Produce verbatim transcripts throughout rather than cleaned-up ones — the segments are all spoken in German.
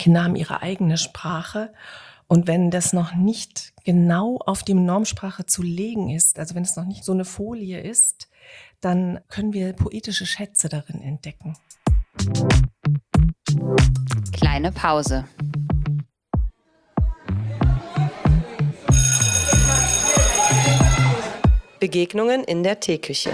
Kinder haben ihre eigene Sprache. Und wenn das noch nicht genau auf die Normsprache zu legen ist, also wenn es noch nicht so eine Folie ist, dann können wir poetische Schätze darin entdecken. Kleine Pause. Begegnungen in der Teeküche.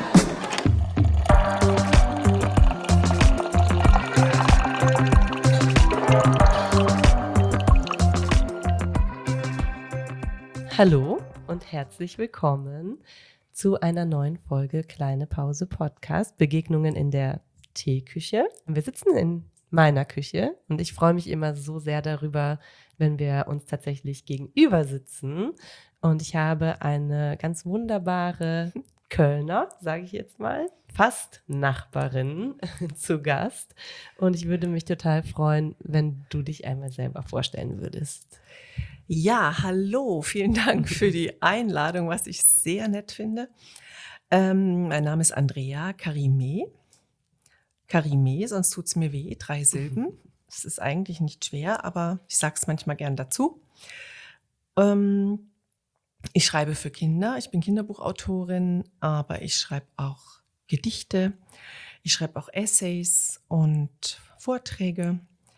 Hallo und herzlich willkommen zu einer neuen Folge Kleine Pause Podcast, Begegnungen in der Teeküche. Wir sitzen in meiner Küche und ich freue mich immer so sehr darüber, wenn wir uns tatsächlich gegenüber sitzen. Und ich habe eine ganz wunderbare Kölner, sage ich jetzt mal, fast Nachbarin zu Gast. Und ich würde mich total freuen, wenn du dich einmal selber vorstellen würdest. Ja, hallo, vielen Dank für die Einladung, was ich sehr nett finde. Ähm, mein Name ist Andrea Karimé. Karimé, sonst tut's mir weh, drei Silben. Das ist eigentlich nicht schwer, aber ich sage es manchmal gern dazu. Ähm, ich schreibe für Kinder, ich bin Kinderbuchautorin, aber ich schreibe auch Gedichte, ich schreibe auch Essays und Vorträge.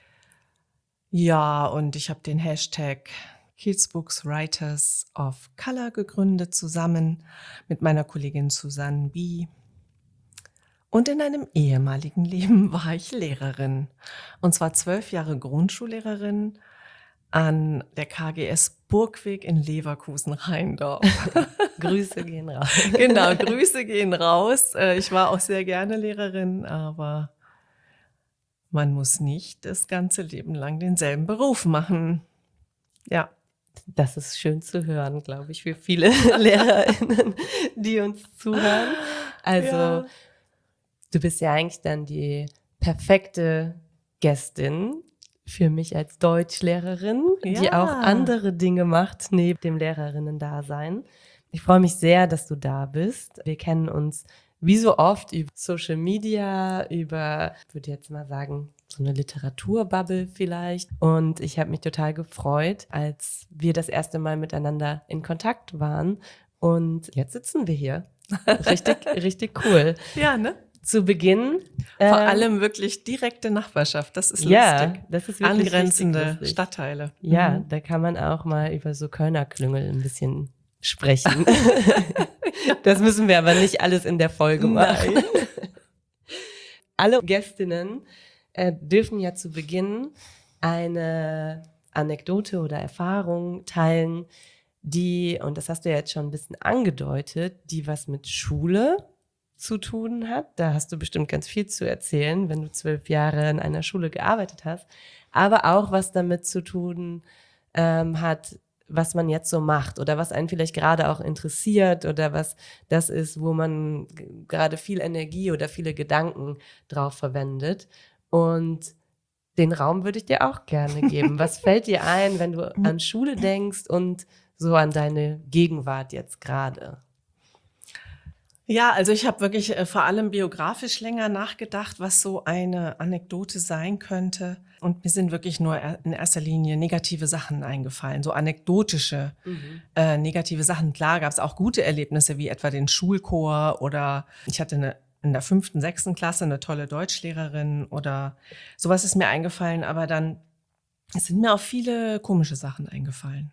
Ja, und ich habe den Hashtag Kids Books Writers of Color gegründet, zusammen mit meiner Kollegin Susanne Bie. Und in einem ehemaligen Leben war ich Lehrerin. Und zwar zwölf Jahre Grundschullehrerin an der K G S Burgweg in Leverkusen-Rheindorf. Grüße gehen raus. Genau, Grüße gehen raus. Äh, Ich war auch sehr gerne Lehrerin, aber man muss nicht das ganze Leben lang denselben Beruf machen. Ja. Das ist schön zu hören, glaube ich, für viele LehrerInnen, die uns zuhören. Also Ja. du bist ja eigentlich dann die perfekte Gästin für mich als Deutschlehrerin, die Ja. auch andere Dinge macht neben dem Lehrerinnen-Dasein. Ich freue mich sehr, dass du da bist. Wir kennen uns wie so oft über Social Media, über, ich würde jetzt mal sagen, so eine Literaturbubble vielleicht. Und ich habe mich total gefreut, als wir das erste Mal miteinander in Kontakt waren. Und jetzt sitzen wir hier. Richtig, richtig cool. Ja, ne? Zu Beginn. Vor ähm, allem wirklich direkte Nachbarschaft. Das ist ja, lustig. das ist wirklich Angrenzende richtig lustig. Stadtteile. Ja, Mhm. da kann man auch mal über so Kölner Klüngel ein bisschen sprechen. Das müssen wir aber nicht alles in der Folge machen. Nein. Alle Gästinnen äh, dürfen ja zu Beginn eine Anekdote oder Erfahrung teilen, die, und das hast du ja jetzt schon ein bisschen angedeutet, die was mit Schule zu tun hat. Da hast du bestimmt ganz viel zu erzählen, wenn du zwölf Jahre in einer Schule gearbeitet hast. Aber auch was damit zu tun ähm, hat, was man jetzt so macht oder was einen vielleicht gerade auch interessiert oder was das ist, wo man g- gerade viel Energie oder viele Gedanken drauf verwendet. Und den Raum würde ich dir auch gerne geben. Was fällt dir ein, wenn du an Schule denkst und so an deine Gegenwart jetzt gerade? Ja, also ich habe wirklich äh, vor allem biografisch länger nachgedacht, was so eine Anekdote sein könnte. Und mir sind wirklich nur er- in erster Linie negative Sachen eingefallen, so anekdotische äh, negative Sachen. Klar gab es auch gute Erlebnisse, wie etwa den Schulchor oder ich hatte eine, in der fünften, sechsten Klasse eine tolle Deutschlehrerin oder sowas ist mir eingefallen. Aber dann es sind mir auch viele komische Sachen eingefallen.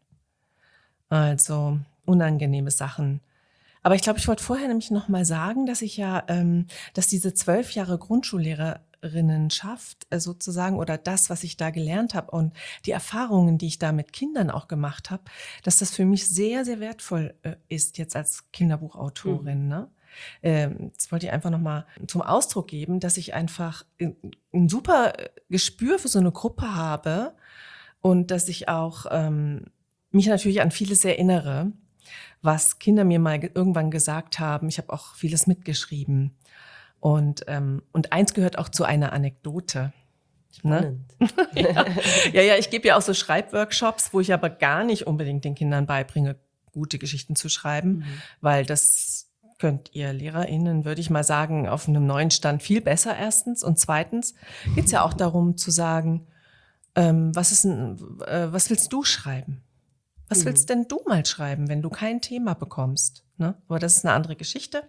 Also unangenehme Sachen. Aber ich glaube, ich wollte vorher nämlich noch mal sagen, dass ich ja, ähm, dass diese zwölf Jahre Grundschullehrerinnenschaft äh, sozusagen oder das, was ich da gelernt habe und die Erfahrungen, die ich da mit Kindern auch gemacht habe, dass das für mich sehr, sehr wertvoll äh, ist jetzt als Kinderbuchautorin. Ne? Ähm, das wollte ich einfach noch mal zum Ausdruck geben, dass ich einfach ein, ein super Gespür für so eine Gruppe habe und dass ich auch ähm, mich natürlich an vieles erinnere, was Kinder mir mal ge- irgendwann gesagt haben. Ich habe auch vieles mitgeschrieben. Und, ähm, und eins gehört auch zu einer Anekdote. Ne? Spannend. Ja, ja, ja, ich gebe ja auch so Schreibworkshops, wo ich aber gar nicht unbedingt den Kindern beibringe, gute Geschichten zu schreiben, weil das könnt ihr LehrerInnen, würde ich mal sagen, auf einem neuen Stand viel besser erstens. Und zweitens geht es ja auch darum zu sagen, ähm, was ist ein, äh, was willst du schreiben? Was Mhm. willst denn du mal schreiben, wenn du kein Thema bekommst? Ne? Aber das ist eine andere Geschichte.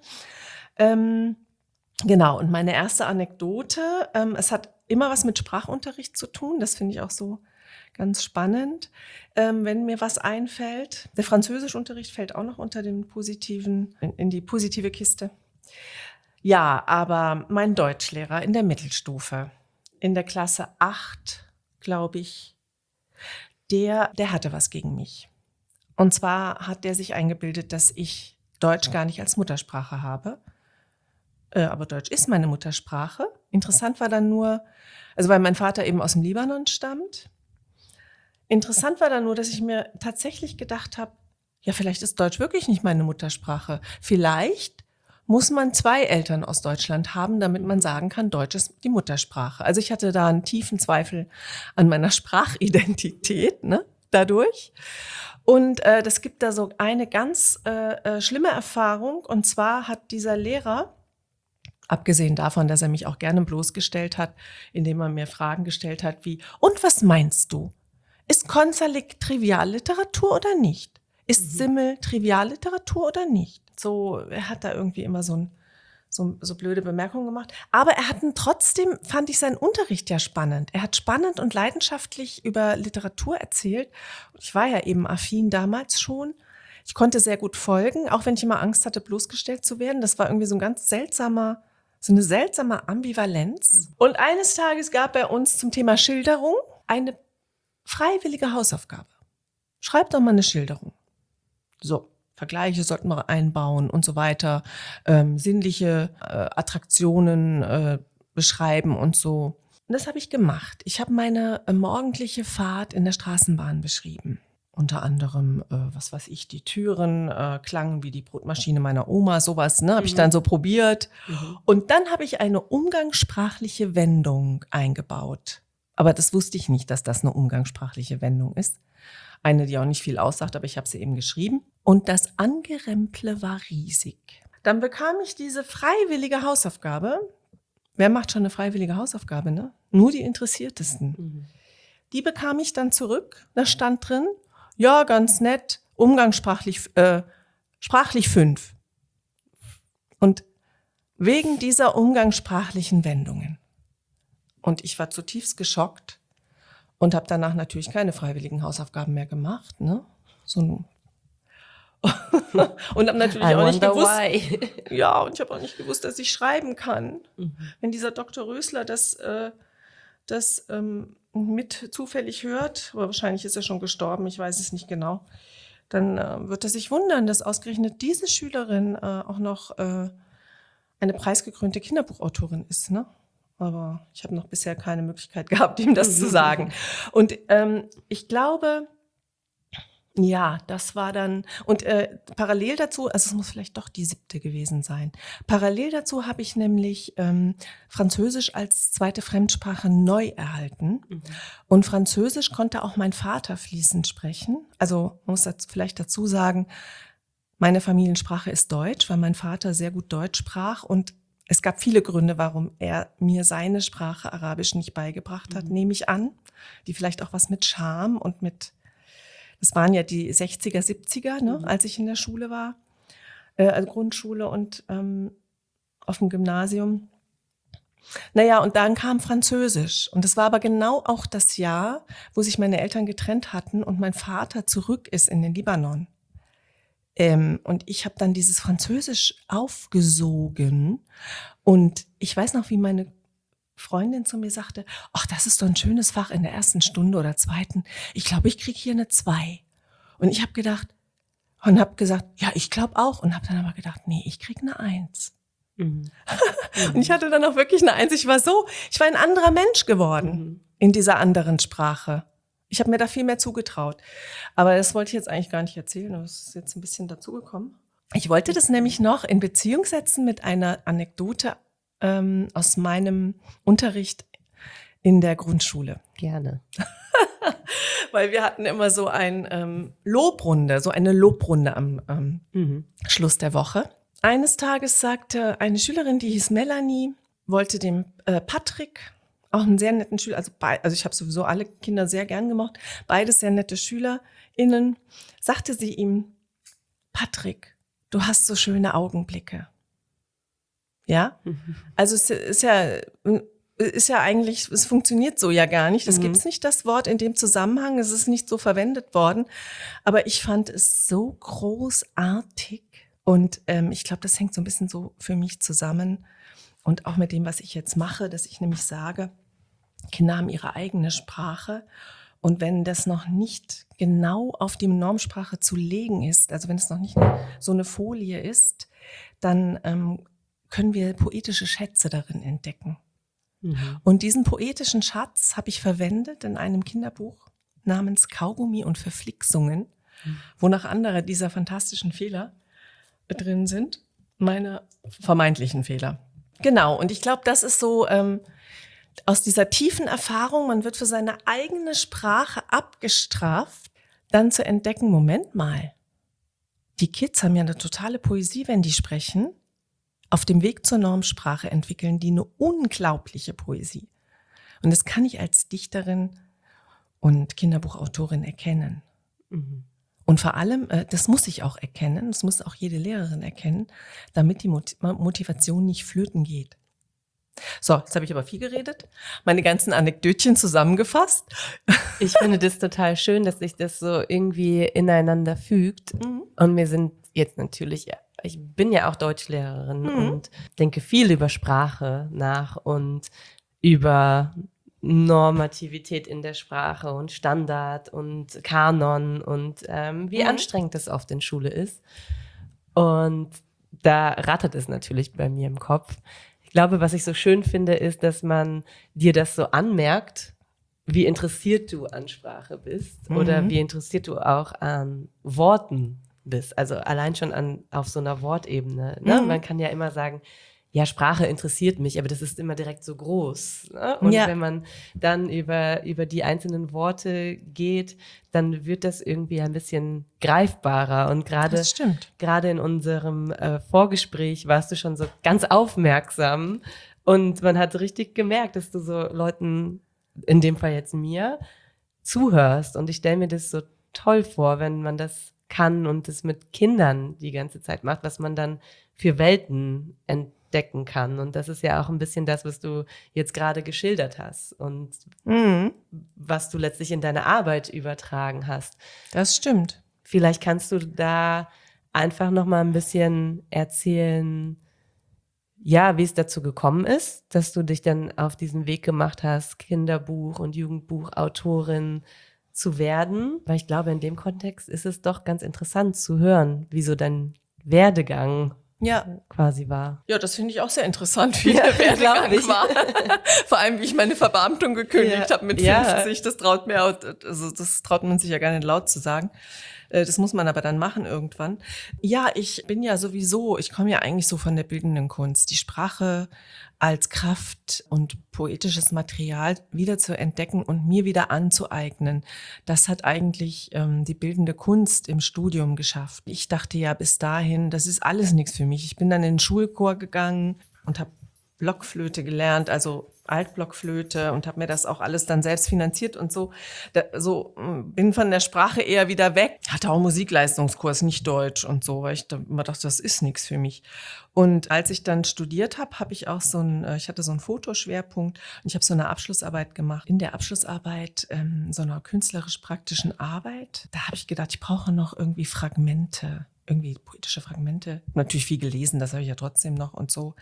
Ähm, genau, und meine erste Anekdote, ähm, es hat immer was mit Sprachunterricht zu tun, das finde ich auch so ganz spannend, ähm, wenn mir was einfällt. Der Französischunterricht fällt auch noch unter den positiven, in, in die positive Kiste. Ja, aber mein Deutschlehrer in der Mittelstufe, in der Klasse acht, glaube ich, der, der hatte was gegen mich. Und zwar hat der sich eingebildet, dass ich Deutsch gar nicht als Muttersprache habe. Äh, aber Deutsch ist meine Muttersprache. Interessant war dann nur, also weil mein Vater eben aus dem Libanon stammt. Interessant war dann nur, dass ich mir tatsächlich gedacht habe, ja, vielleicht ist Deutsch wirklich nicht meine Muttersprache. Vielleicht muss man zwei Eltern aus Deutschland haben, damit man sagen kann, Deutsch ist die Muttersprache. Also ich hatte da einen tiefen Zweifel an meiner Sprachidentität, ne, dadurch. Und äh, das gibt da so eine ganz äh, äh, schlimme Erfahrung. Und zwar hat dieser Lehrer, abgesehen davon, dass er mich auch gerne bloßgestellt hat, indem er mir Fragen gestellt hat wie, und was meinst du? Ist Konzerlik Trivialliteratur oder nicht? Ist Mhm. Simmel Trivialliteratur oder nicht? So, er hat da irgendwie immer so, ein, so, so blöde Bemerkungen gemacht. Aber er hat ihn trotzdem, fand ich seinen Unterricht ja spannend. Er hat spannend und leidenschaftlich über Literatur erzählt. Ich war ja eben affin damals schon. Ich konnte sehr gut folgen, auch wenn ich immer Angst hatte, bloßgestellt zu werden. Das war irgendwie so ein ganz seltsamer, so eine seltsame Ambivalenz. Und eines Tages gab er uns zum Thema Schilderung eine freiwillige Hausaufgabe. Schreib doch mal eine Schilderung. So, Vergleiche sollten wir einbauen und so weiter. Ähm, sinnliche äh, Attraktionen äh, beschreiben und so. Und das habe ich gemacht. Ich habe meine äh, morgendliche Fahrt in der Straßenbahn beschrieben. Unter anderem, äh, was weiß ich, die Türen äh, klangen wie die Brotmaschine meiner Oma, sowas, ne, habe ich Mhm. dann so probiert. Mhm. Und dann habe ich eine umgangssprachliche Wendung eingebaut. Aber das wusste ich nicht, dass das eine umgangssprachliche Wendung ist. Eine, die auch nicht viel aussagt, aber ich habe sie eben geschrieben. Und das Angeremple war riesig. Dann bekam ich diese freiwillige Hausaufgabe. Wer macht schon eine freiwillige Hausaufgabe, ne? Nur die Interessiertesten. Mhm. Die bekam ich dann zurück. Da stand drin, ja, ganz nett, umgangssprachlich, äh, sprachlich fünf. Und wegen dieser umgangssprachlichen Wendungen. Und ich war zutiefst geschockt und habe danach natürlich keine freiwilligen Hausaufgaben mehr gemacht, ne? So ein und habe natürlich I auch nicht wonder gewusst, why. ja, und ich habe auch nicht gewusst, dass ich schreiben kann. Mhm. Wenn dieser Doktor Rösler das, äh, das ähm, mit zufällig hört, aber wahrscheinlich ist er schon gestorben, ich weiß es nicht genau, dann äh, wird er sich wundern, dass ausgerechnet diese Schülerin äh, auch noch äh, eine preisgekrönte Kinderbuchautorin ist, ne? Aber ich habe noch bisher keine Möglichkeit gehabt, ihm das zu sagen. Und ähm, ich glaube, ja, das war dann, und äh, parallel dazu, also es muss vielleicht doch die siebte gewesen sein, parallel dazu habe ich nämlich ähm, Französisch als zweite Fremdsprache neu erhalten. Mhm. Und Französisch konnte auch mein Vater fließend sprechen. Also man muss das vielleicht dazu sagen, meine Familiensprache ist Deutsch, weil mein Vater sehr gut Deutsch sprach und es gab viele Gründe, warum er mir seine Sprache Arabisch nicht beigebracht hat, Mhm. nehme ich an, die vielleicht auch was mit Charme und mit, das waren ja die sechziger, siebziger, ne, Mhm. als ich in der Schule war, äh, also Grundschule und ähm, auf dem Gymnasium. Naja, und dann kam Französisch. Und das war aber genau auch das Jahr, wo sich meine Eltern getrennt hatten und mein Vater zurück ist in den Libanon. Ähm, und ich habe dann dieses Französisch aufgesogen. Und ich weiß noch, wie meine Freundin zu mir sagte, ach, das ist doch ein schönes Fach in der ersten Stunde oder zweiten. Ich glaube, ich kriege hier eine zwei. Und ich habe gedacht, und habe gesagt, ja, ich glaube auch. Und habe dann aber gedacht, nee, ich kriege eine Eins. Mhm. Und ich hatte dann auch wirklich eine Eins. Ich war so, ich war ein anderer Mensch geworden Mhm. in dieser anderen Sprache. Ich habe mir da viel mehr zugetraut. Aber das wollte ich jetzt eigentlich gar nicht erzählen. Das ist jetzt ein bisschen dazugekommen. Ich wollte das nämlich noch in Beziehung setzen mit einer Anekdote ähm, aus meinem Unterricht in der Grundschule. Gerne. Weil wir hatten immer so ein ähm, Lobrunde, so eine Lobrunde am ähm, Mhm. Schluss der Woche. Eines Tages sagte eine Schülerin, die hieß Melanie, wollte dem äh, Patrick auch einen sehr netten Schüler, also, bei, also ich habe sowieso alle Kinder sehr gern gemocht, beides sehr nette SchülerInnen, sagte sie ihm, Patrick, du hast so schöne Augenblicke. Ja, also es ist ja, ist ja eigentlich, es funktioniert so ja gar nicht. Es mhm. gibt nicht das Wort in dem Zusammenhang, es ist nicht so verwendet worden. Aber ich fand es so großartig und ähm, ich glaube, das hängt so ein bisschen so für mich zusammen und auch mit dem, was ich jetzt mache, dass ich nämlich sage, Kinder haben ihre eigene Sprache und wenn das noch nicht genau auf die Normsprache zu legen ist, also wenn es noch nicht so eine Folie ist, dann ähm, können wir poetische Schätze darin entdecken. Mhm. Und diesen poetischen Schatz habe ich verwendet in einem Kinderbuch namens Kaugummi und Verflixungen, mhm. wo noch andere dieser fantastischen Fehler drin sind, meine vermeintlichen Fehler. Genau, und ich glaube, das ist so ähm, aus dieser tiefen Erfahrung, man wird für seine eigene Sprache abgestraft, dann zu entdecken, Moment mal, die Kids haben ja eine totale Poesie, wenn die sprechen. Auf dem Weg zur Normsprache entwickeln die eine unglaubliche Poesie. Und das kann ich als Dichterin und Kinderbuchautorin erkennen. Mhm. Und vor allem, das muss ich auch erkennen, das muss auch jede Lehrerin erkennen, damit die Motivation nicht flöten geht. So, jetzt habe ich aber viel geredet, meine ganzen Anekdötchen zusammengefasst. Ich finde das total schön, dass sich das so irgendwie ineinander fügt. Mhm. Und wir sind jetzt natürlich, ich bin ja auch Deutschlehrerin mhm. und denke viel über Sprache nach und über Normativität in der Sprache und Standard und Kanon und ähm, wie mhm. anstrengend das oft in Schule ist. Und da rattert es natürlich bei mir im Kopf. Ich glaube, was ich so schön finde, ist, dass man dir das so anmerkt, wie interessiert du an Sprache bist mhm. oder wie interessiert du auch an Worten bist. Also allein schon an auf so einer Wortebene. Ne? Mhm. Man kann ja immer sagen, ja, Sprache interessiert mich, aber das ist immer direkt so groß. Ne? Und ja. wenn man dann über, über die einzelnen Worte geht, dann wird das irgendwie ein bisschen greifbarer. Und gerade, gerade in unserem äh, Vorgespräch warst du schon so ganz aufmerksam. Und man hat richtig gemerkt, dass du so Leuten, in dem Fall jetzt mir, zuhörst. Und ich stelle mir das so toll vor, wenn man das kann und das mit Kindern die ganze Zeit macht, was man dann für Welten entdecken kann. Und das ist ja auch ein bisschen das, was du jetzt gerade geschildert hast und mhm. was du letztlich in deine Arbeit übertragen hast. Das stimmt. Vielleicht kannst du da einfach noch mal ein bisschen erzählen, ja, wie es dazu gekommen ist, dass du dich dann auf diesen Weg gemacht hast, Kinderbuch- und Jugendbuchautorin zu werden. Weil ich glaube, in dem Kontext ist es doch ganz interessant zu hören, wie so dein Werdegang ja. quasi war. Ja, das finde ich auch sehr interessant, wie ja, der Werdegang war. Vor allem, wie ich meine Verbeamtung gekündigt ja. habe mit fünfzig. Ja. Das traut mir, also das traut man sich ja gar nicht laut zu sagen. Das muss man aber dann machen irgendwann. Ja, ich bin ja sowieso, ich komme ja eigentlich so von der bildenden Kunst. Die Sprache als Kraft und poetisches Material wieder zu entdecken und mir wieder anzueignen. Das hat eigentlich ähm, die bildende Kunst im Studium geschafft. Ich dachte ja bis dahin, das ist alles nichts für mich. Ich bin dann in den Schulchor gegangen und habe Blockflöte gelernt, also Altblockflöte und habe mir das auch alles dann selbst finanziert und so. Da, so bin von der Sprache eher wieder weg. Hatte auch einen Musikleistungskurs, nicht Deutsch und so, weil ich da immer dachte, das ist nichts für mich. Und als ich dann studiert habe, habe ich auch so ein, ich hatte so einen Fotoschwerpunkt und ich habe so eine Abschlussarbeit gemacht. In der Abschlussarbeit, ähm, so einer künstlerisch-praktischen Arbeit, da habe ich gedacht, ich brauche noch irgendwie Fragmente. Irgendwie poetische Fragmente. Natürlich viel gelesen, das habe ich ja trotzdem noch und so.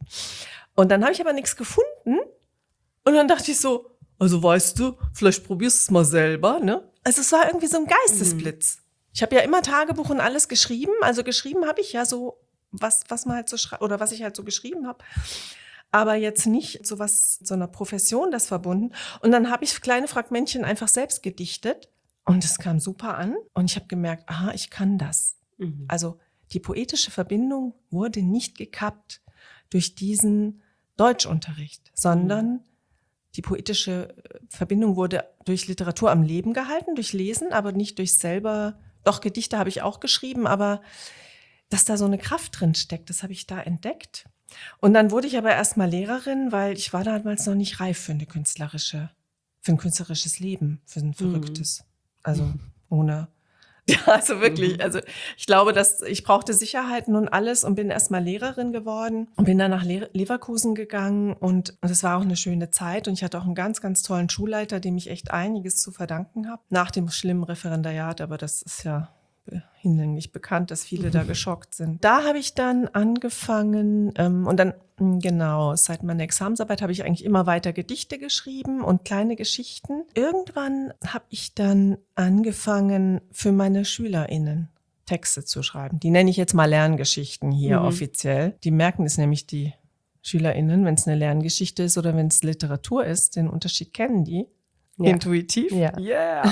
Und dann habe ich aber nichts gefunden. Und dann dachte ich so, also weißt du, vielleicht probierst du es mal selber, ne? Also es war irgendwie so ein Geistesblitz. Mhm. Ich habe ja immer Tagebuch und alles geschrieben. Also geschrieben habe ich ja so, was, was man halt so schreibt, oder was ich halt so geschrieben habe. Aber jetzt nicht so was, so einer Profession das verbunden. Und dann habe ich kleine Fragmentchen einfach selbst gedichtet. Und es kam super an. Und ich habe gemerkt, aha, ich kann das. Also die poetische Verbindung wurde nicht gekappt durch diesen Deutschunterricht, sondern mhm. die poetische Verbindung wurde durch Literatur am Leben gehalten, durch Lesen, aber nicht durch selber, doch Gedichte habe ich auch geschrieben, aber dass da so eine Kraft drin steckt, das habe ich da entdeckt. Und dann wurde ich aber erstmal Lehrerin, weil ich war damals noch nicht reif für eine künstlerische, für ein künstlerisches Leben, für ein verrücktes. Also ohne, ja, also wirklich, also ich glaube, dass ich brauchte Sicherheiten und alles und bin erstmal Lehrerin geworden und bin dann nach Le- Leverkusen gegangen und und es war auch eine schöne Zeit und ich hatte auch einen ganz, ganz tollen Schulleiter, dem ich echt einiges zu verdanken habe. Nach dem schlimmen Referendariat, aber das ist ja hinlänglich bekannt, dass viele da geschockt sind. Da habe ich dann angefangen ähm, und dann, mh, genau, seit meiner Examensarbeit habe ich eigentlich immer weiter Gedichte geschrieben und kleine Geschichten. Irgendwann habe ich dann angefangen, für meine SchülerInnen Texte zu schreiben. Die nenne ich jetzt mal Lerngeschichten hier Mhm. offiziell. Die merken es nämlich, die SchülerInnen, wenn es eine Lerngeschichte ist oder wenn es Literatur ist, den Unterschied kennen die. Ja. Intuitiv. Ja. Yeah.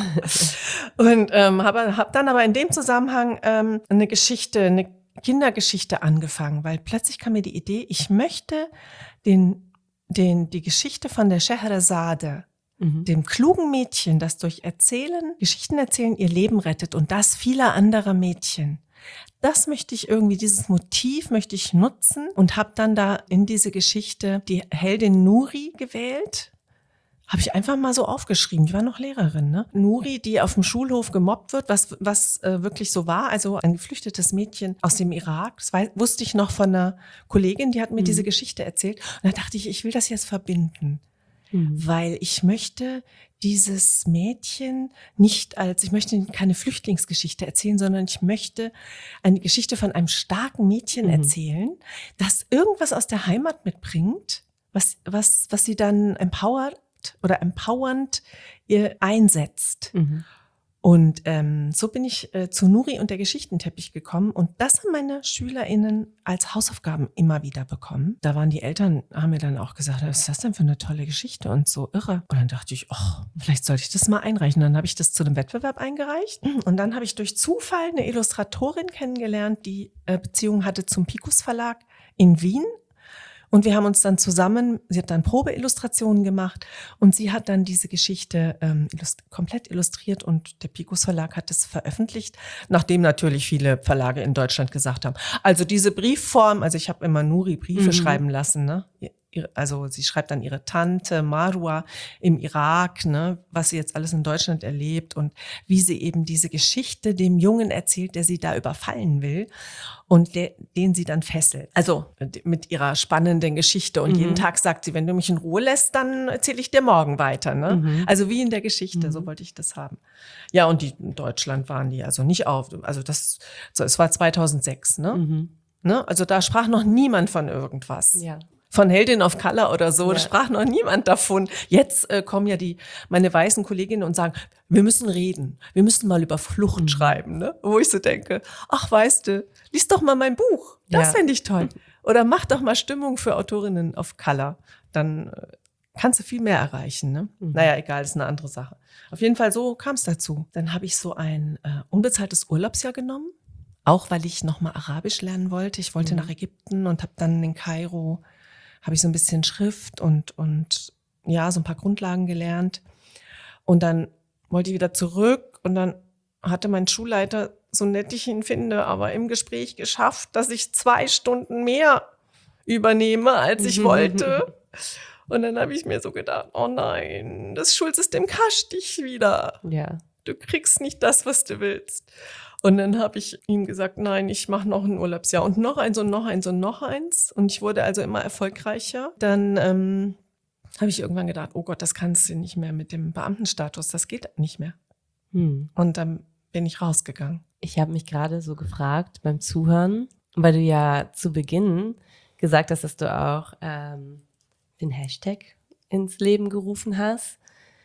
Und ähm, habe hab dann aber in dem Zusammenhang ähm, eine Geschichte, eine Kindergeschichte angefangen, weil plötzlich kam mir die Idee, ich möchte den, den, die Geschichte von der Scheherazade, Mhm. dem klugen Mädchen, das durch Erzählen, Geschichten erzählen, ihr Leben rettet und das vieler anderer Mädchen. Das möchte ich irgendwie, dieses Motiv möchte ich nutzen und habe dann da in diese Geschichte die Heldin Nuri gewählt. Habe ich einfach mal so aufgeschrieben. Ich war noch Lehrerin, ne? Nuri, die auf dem Schulhof gemobbt wird, was, was äh, wirklich so war. Also ein geflüchtetes Mädchen aus dem Irak. Das weiß, wusste ich noch von einer Kollegin, die hat mir Mhm. diese Geschichte erzählt. Und da dachte ich, ich will das jetzt verbinden. Mhm. Weil ich möchte dieses Mädchen nicht als, ich möchte keine Flüchtlingsgeschichte erzählen, sondern ich möchte eine Geschichte von einem starken Mädchen Mhm. erzählen, das irgendwas aus der Heimat mitbringt, was, was, was sie dann empowert oder empowernd ihr einsetzt. Mhm. Und ähm, so bin ich äh, zu Nuri und der Geschichtenteppich gekommen und das haben meine SchülerInnen als Hausaufgaben immer wieder bekommen. Da waren die Eltern, haben mir dann auch gesagt, was ist das denn für eine tolle Geschichte und so irre. Und dann dachte ich, oh, vielleicht sollte ich das mal einreichen. Dann habe ich das zu einem Wettbewerb eingereicht und dann habe ich durch Zufall eine Illustratorin kennengelernt, die äh, Beziehung hatte zum Picus Verlag in Wien. Und wir haben uns dann zusammen, sie hat dann Probeillustrationen gemacht und sie hat dann diese Geschichte ähm, illust- komplett illustriert und der Picus Verlag hat es veröffentlicht, nachdem natürlich viele Verlage in Deutschland gesagt haben, also diese Briefform, also ich habe immer Nuri Briefe Mhm. schreiben lassen, ne? Ihre- Also sie schreibt dann ihre Tante Marwa im Irak, ne, was sie jetzt alles in Deutschland erlebt und wie sie eben diese Geschichte dem Jungen erzählt, der sie da überfallen will und der, den sie dann fesselt. Also mit ihrer spannenden Geschichte. Und Mhm. jeden Tag sagt sie, wenn du mich in Ruhe lässt, dann erzähle ich dir morgen weiter. Ne? Mhm. Also wie in der Geschichte, Mhm. so wollte ich das haben. Ja, und die in Deutschland waren die also nicht auf. Also das, so, es war zweitausendsechs. Ne? Mhm. Ne? Also da sprach noch niemand von irgendwas. Ja. Von Heldin of Color oder so, Ja. da sprach noch niemand davon. Jetzt äh, kommen ja die meine weißen Kolleginnen und sagen, wir müssen reden, wir müssen mal über Flucht Mhm. schreiben, ne? Wo ich so denke, ach weißt du, lies doch mal mein Buch, das Ja. fände ich toll. Oder mach doch mal Stimmung für Autorinnen of Color, dann äh, kannst du viel mehr erreichen. Ne? Mhm. Naja, egal, das ist eine andere Sache. Auf jeden Fall so kam es dazu. Dann habe ich so ein äh, unbezahltes Urlaubsjahr genommen, auch weil ich nochmal Arabisch lernen wollte. Ich wollte Mhm. nach Ägypten und habe dann in Kairo habe ich so ein bisschen Schrift und, und ja, so ein paar Grundlagen gelernt. Und dann wollte ich wieder zurück und dann hatte mein Schulleiter, so nett ich ihn finde, aber im Gespräch geschafft, dass ich zwei Stunden mehr übernehme, als ich wollte. Und dann habe ich mir so gedacht, oh nein, das Schulsystem kascht dich wieder. Ja. Du kriegst nicht das, was du willst. Und dann habe ich ihm gesagt, nein, ich mache noch ein Urlaubsjahr und noch eins und noch eins und noch eins. Und ich wurde also immer erfolgreicher. Dann ähm, habe ich irgendwann gedacht, oh Gott, das kannst du nicht mehr mit dem Beamtenstatus, das geht nicht mehr. Hm. Und dann bin ich rausgegangen. Ich habe mich gerade so gefragt beim Zuhören, weil du ja zu Beginn gesagt hast, dass du auch ähm, den Hashtag ins Leben gerufen hast,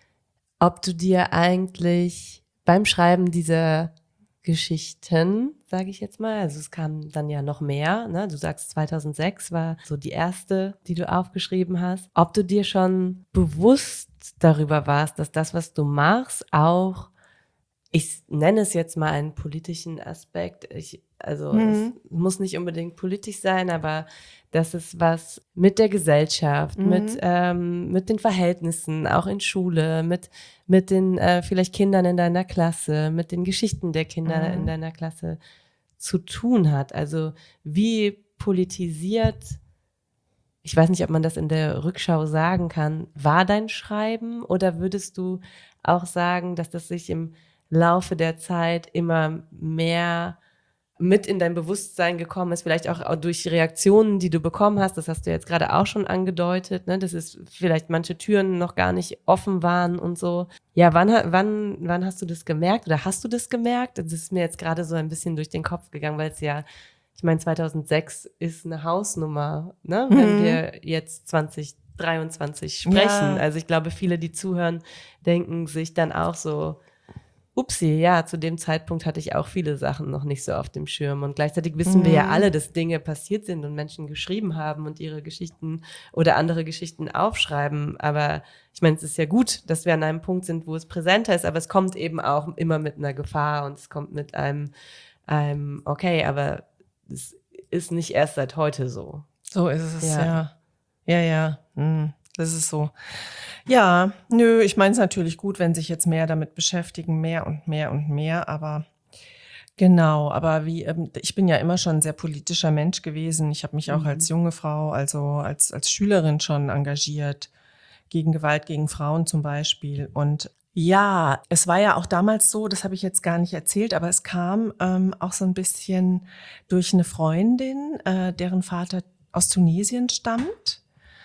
ob du dir eigentlich beim Schreiben dieser Geschichten, sage ich jetzt mal, also es kam dann ja noch mehr, ne? Du sagst zweitausendsechs war so die erste, die du aufgeschrieben hast, ob du dir schon bewusst darüber warst, dass das, was du machst, auch, ich nenne es jetzt mal einen politischen Aspekt, ich, also Mhm. es muss nicht unbedingt politisch sein, aber dass es was mit der Gesellschaft, Mhm. mit ähm, mit den Verhältnissen, auch in Schule, mit mit den äh, vielleicht Kindern in deiner Klasse, mit den Geschichten der Kinder Mhm. in deiner Klasse zu tun hat. Also wie politisiert ich weiß nicht, ob man das in der Rückschau sagen kann, war dein Schreiben oder würdest du auch sagen, dass das sich im Laufe der Zeit immer mehr mit in dein Bewusstsein gekommen ist, vielleicht auch durch Reaktionen, die du bekommen hast, das hast du jetzt gerade auch schon angedeutet, ne, dass es vielleicht manche Türen noch gar nicht offen waren und so. Ja, wann, wann, wann hast du das gemerkt oder hast du das gemerkt? Das ist mir jetzt gerade so ein bisschen durch den Kopf gegangen, weil es ja, ich meine, zweitausendsechs ist eine Hausnummer, ne, mhm. wenn wir jetzt zwanzig dreiundzwanzig sprechen. Ja. Also ich glaube, viele, die zuhören, denken sich dann auch so, upsi, ja, zu dem Zeitpunkt hatte ich auch viele Sachen noch nicht so auf dem Schirm. Und gleichzeitig wissen mhm. wir ja alle, dass Dinge passiert sind und Menschen geschrieben haben und ihre Geschichten oder andere Geschichten aufschreiben. Aber ich meine, es ist ja gut, dass wir an einem Punkt sind, wo es präsenter ist, aber es kommt eben auch immer mit einer Gefahr und es kommt mit einem, einem okay, aber es ist nicht erst seit heute so. So ist es, ja. Ja, ja, ja. Mhm. Das ist so. Ja, nö, ich meine es natürlich gut, wenn sich jetzt mehr damit beschäftigen, mehr und mehr und mehr, aber genau, aber wie, ich bin ja immer schon ein sehr politischer Mensch gewesen. Ich habe mich auch mhm. als junge Frau, also als, als Schülerin schon engagiert, gegen Gewalt gegen Frauen zum Beispiel. Und ja, es war ja auch damals so, das habe ich jetzt gar nicht erzählt, aber es kam ähm, auch so ein bisschen durch eine Freundin, äh, deren Vater aus Tunesien stammt.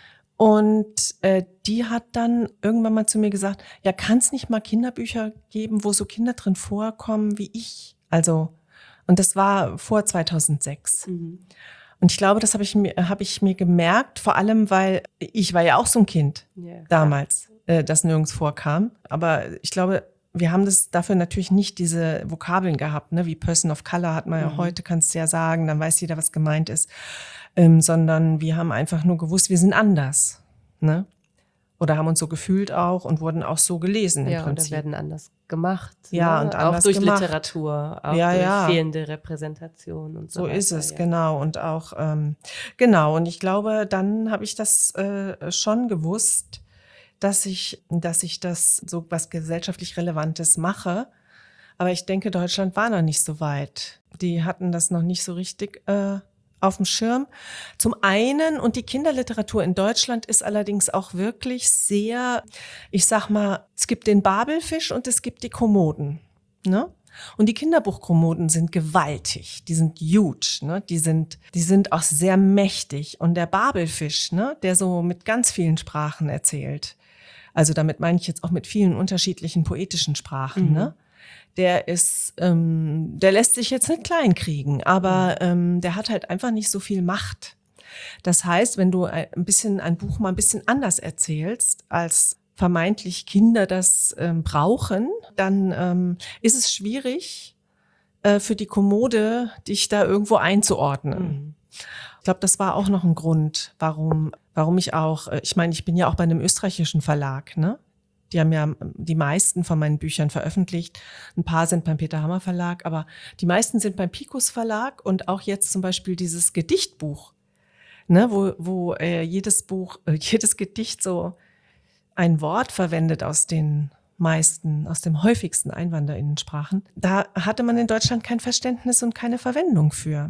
Und äh, die hat dann irgendwann mal zu mir gesagt, ja, kann es nicht mal Kinderbücher geben, wo so Kinder drin vorkommen wie ich? Also, und das war vor zweitausendsechs. Mhm. Und ich glaube, das habe ich mir, habe ich mir gemerkt, vor allem, weil ich war ja auch so ein Kind yeah, damals, äh, das nirgends vorkam. Aber ich glaube, wir haben das dafür natürlich nicht diese Vokabeln gehabt, ne? Wie Person of Color hat man ja mhm. heute, kannst du ja sagen, dann weiß jeder, was gemeint ist. Ähm, sondern wir haben einfach nur gewusst, wir sind anders, ne? Oder haben uns so gefühlt auch und wurden auch so gelesen ja, im Prinzip. Ja, oder werden anders gemacht. Ja, ne? und anders auch durch gemacht. Literatur, auch ja, durch ja. fehlende Repräsentation und so, so weiter. So ist es, ja. genau. Und auch, ähm, genau, und ich glaube, dann habe ich das äh, schon gewusst, dass ich, dass ich das so was gesellschaftlich Relevantes mache. Aber ich denke, Deutschland war noch nicht so weit. Die hatten das noch nicht so richtig äh, auf dem Schirm. Zum einen, und die Kinderliteratur in Deutschland ist allerdings auch wirklich sehr, ich sag mal, es gibt den Babelfisch und es gibt die Kommoden, ne? Und die Kinderbuchkommoden sind gewaltig, die sind huge, ne? Die sind, die sind auch sehr mächtig. Und der Babelfisch, ne, der so mit ganz vielen Sprachen erzählt, also damit meine ich jetzt auch mit vielen unterschiedlichen poetischen Sprachen, mhm. ne? Der ist, ähm, der lässt sich jetzt nicht klein kriegen, aber ähm, der hat halt einfach nicht so viel Macht. Das heißt, wenn du ein bisschen ein Buch mal ein bisschen anders erzählst, als vermeintlich Kinder das ähm, brauchen, dann ähm, ist es schwierig äh, für die Kommode, dich da irgendwo einzuordnen. Mhm. Ich glaube, das war auch noch ein Grund, warum, warum ich auch, ich meine, ich bin ja auch bei einem österreichischen Verlag, ne? Die haben ja die meisten von meinen Büchern veröffentlicht. Ein paar sind beim Peter Hammer Verlag, aber die meisten sind beim Picus Verlag und auch jetzt zum Beispiel dieses Gedichtbuch, ne, wo, wo äh, jedes Buch, äh, jedes Gedicht so ein Wort verwendet aus den meisten, aus dem häufigsten EinwanderInnen-Sprachen. Da hatte man in Deutschland kein Verständnis und keine Verwendung für.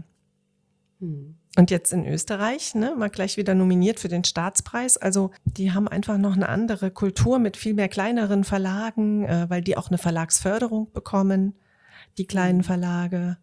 Hm. Und jetzt in Österreich, ne, mal gleich wieder nominiert für den Staatspreis. Also die haben einfach noch eine andere Kultur mit viel mehr kleineren Verlagen, äh, weil die auch eine Verlagsförderung bekommen, die kleinen Verlage.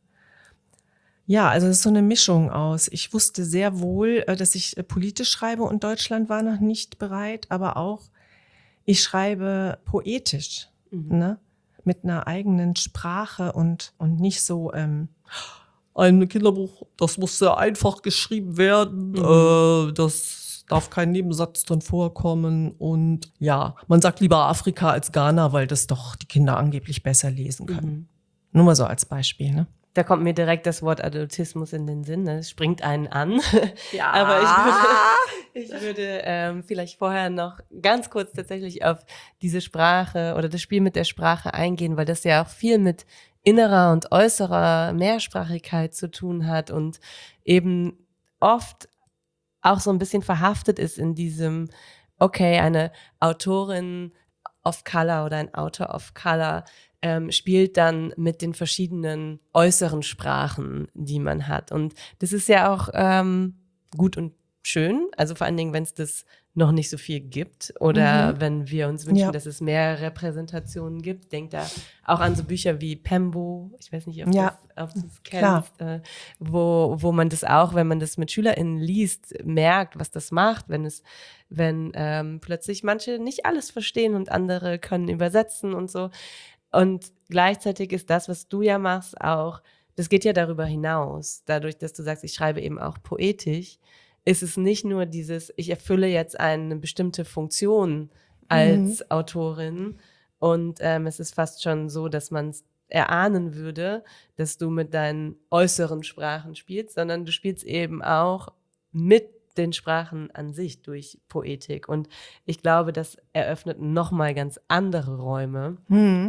Ja, also es ist so eine Mischung aus. Ich wusste sehr wohl, äh, dass ich äh, politisch schreibe und Deutschland war noch nicht bereit, aber auch ich schreibe poetisch, mhm. ne, mit einer eigenen Sprache und, und nicht so... Ähm, ein Kinderbuch, das muss sehr einfach geschrieben werden, mhm. äh, das darf kein Nebensatz drin vorkommen und ja, man sagt lieber Afrika als Ghana, weil das doch die Kinder angeblich besser lesen können. Mhm. Nur mal so als Beispiel, ne? Da kommt mir direkt das Wort Adultismus in den Sinn, ne? Es springt einen an. Ja. Aber ich würde, ich würde ähm, vielleicht vorher noch ganz kurz tatsächlich auf diese Sprache oder das Spiel mit der Sprache eingehen, weil das ja auch viel mit innerer und äußerer Mehrsprachigkeit zu tun hat und eben oft auch so ein bisschen verhaftet ist in diesem, okay, eine Autorin of Color oder ein Autor of Color ähm, spielt dann mit den verschiedenen äußeren Sprachen, die man hat. Und das ist ja auch ähm, gut und schön. Also vor allen Dingen, wenn es das noch nicht so viel gibt oder Mhm. wenn wir uns wünschen, Ja. dass es mehr Repräsentationen gibt. Denk da auch an so Bücher wie Pembo, ich weiß nicht, ob Ja, das, ob du es klar. kennst, äh, wo, wo man das auch, wenn man das mit SchülerInnen liest, merkt, was das macht, wenn es, wenn ähm, plötzlich manche nicht alles verstehen und andere können übersetzen und so. Und gleichzeitig ist das, was du ja machst, auch, das geht ja darüber hinaus. Dadurch, dass du sagst, ich schreibe eben auch poetisch, ist es nicht nur dieses, ich erfülle jetzt eine bestimmte Funktion als Mhm. Autorin und ähm, es ist fast schon so, dass man es erahnen würde, dass du mit deinen äußeren Sprachen spielst, sondern du spielst eben auch mit den Sprachen an sich durch Poetik. Und ich glaube, das eröffnet nochmal ganz andere Räume. Mhm.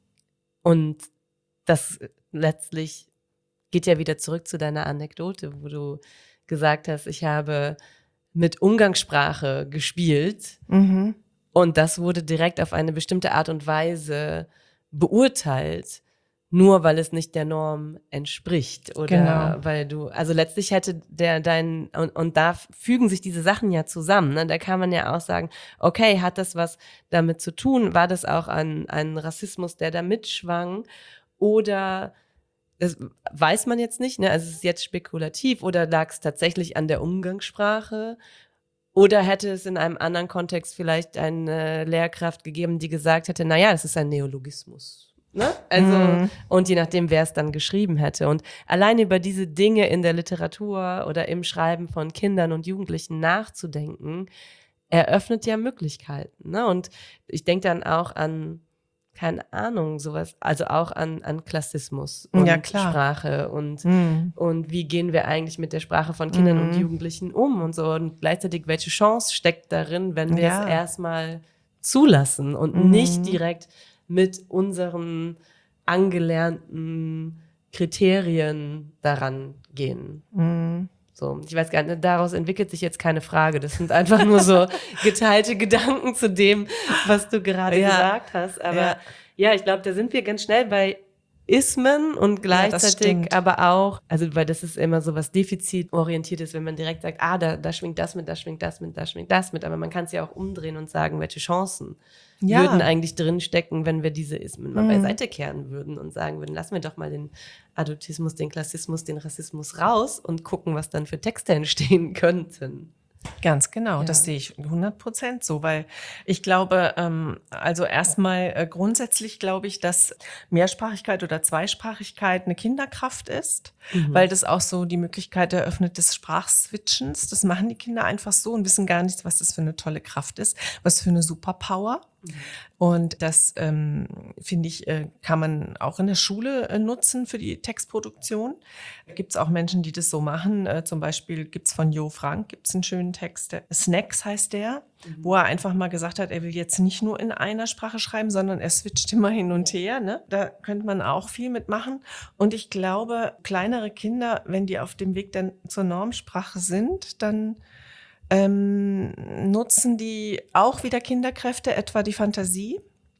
Und das letztlich geht ja wieder zurück zu deiner Anekdote, wo du gesagt hast, ich habe mit Umgangssprache gespielt Mhm. und das wurde direkt auf eine bestimmte Art und Weise beurteilt, nur weil es nicht der Norm entspricht oder Genau. weil du, also letztlich hätte der dein, und, und da fügen sich diese Sachen ja zusammen, ne? Da kann man ja auch sagen, okay, hat das was damit zu tun? War das auch ein, ein Rassismus, der da mitschwang? Oder das weiß man jetzt nicht, ne? Also es ist jetzt spekulativ oder lag es tatsächlich an der Umgangssprache? Oder hätte es in einem anderen Kontext vielleicht eine Lehrkraft gegeben, die gesagt hätte, na ja, das ist ein Neologismus. Ne? Also, Mhm. und je nachdem, wer es dann geschrieben hätte. Und allein über diese Dinge in der Literatur oder im Schreiben von Kindern und Jugendlichen nachzudenken, eröffnet ja Möglichkeiten. Ne? Und ich denke dann auch an, keine Ahnung, sowas, also auch an, an Klassismus Ja, und klar. Sprache und, Mhm. und wie gehen wir eigentlich mit der Sprache von Kindern und Mhm. Jugendlichen um und so. Und gleichzeitig, welche Chance steckt darin, wenn wir es Ja. erstmal zulassen und nicht Mhm. direkt mit unseren angelernten Kriterien daran gehen. Mhm. So, ich weiß gar nicht, daraus entwickelt sich jetzt keine Frage. Das sind einfach nur so geteilte Gedanken zu dem, was du gerade Ja. gesagt hast. Aber Ja. ja, ich glaube, da sind wir ganz schnell bei Ismen und Ja, das gleichzeitig stimmt. aber auch, also weil das ist immer so was defizitorientiertes, wenn man direkt sagt, ah, da, da schwingt das mit, da schwingt das mit, da schwingt das mit. Aber man kann es ja auch umdrehen und sagen, welche Chancen Ja. würden eigentlich drinstecken, wenn wir diese Ismen mal Mhm. beiseite kehren würden und sagen würden, lassen wir doch mal den Adultismus, den Klassismus, den Rassismus raus und gucken, was dann für Texte entstehen könnten. Ganz genau, Ja. das sehe ich hundert Prozent so, weil ich glaube, ähm, also erstmal äh, grundsätzlich glaube ich, dass Mehrsprachigkeit oder Zweisprachigkeit eine Kinderkraft ist, Mhm. weil das auch so die Möglichkeit eröffnet des Sprachswitchens. Das machen die Kinder einfach so und wissen gar nicht, was das für eine tolle Kraft ist, was für eine Superpower. Mhm. Und das, ähm, finde ich, äh, kann man auch in der Schule äh, nutzen für die Textproduktion. Da gibt es auch Menschen, die das so machen. Äh, zum Beispiel gibt es von Jo Frank gibt's einen schönen Text, der, Snacks heißt der, Mhm. wo er einfach mal gesagt hat, er will jetzt nicht nur in einer Sprache schreiben, sondern er switcht immer hin und her. Ne? Da könnte man auch viel mitmachen. Und ich glaube, kleinere Kinder, wenn die auf dem Weg dann zur Normsprache sind, dann ähm, nutzen die auch wieder Kinderkräfte, etwa die Fantasie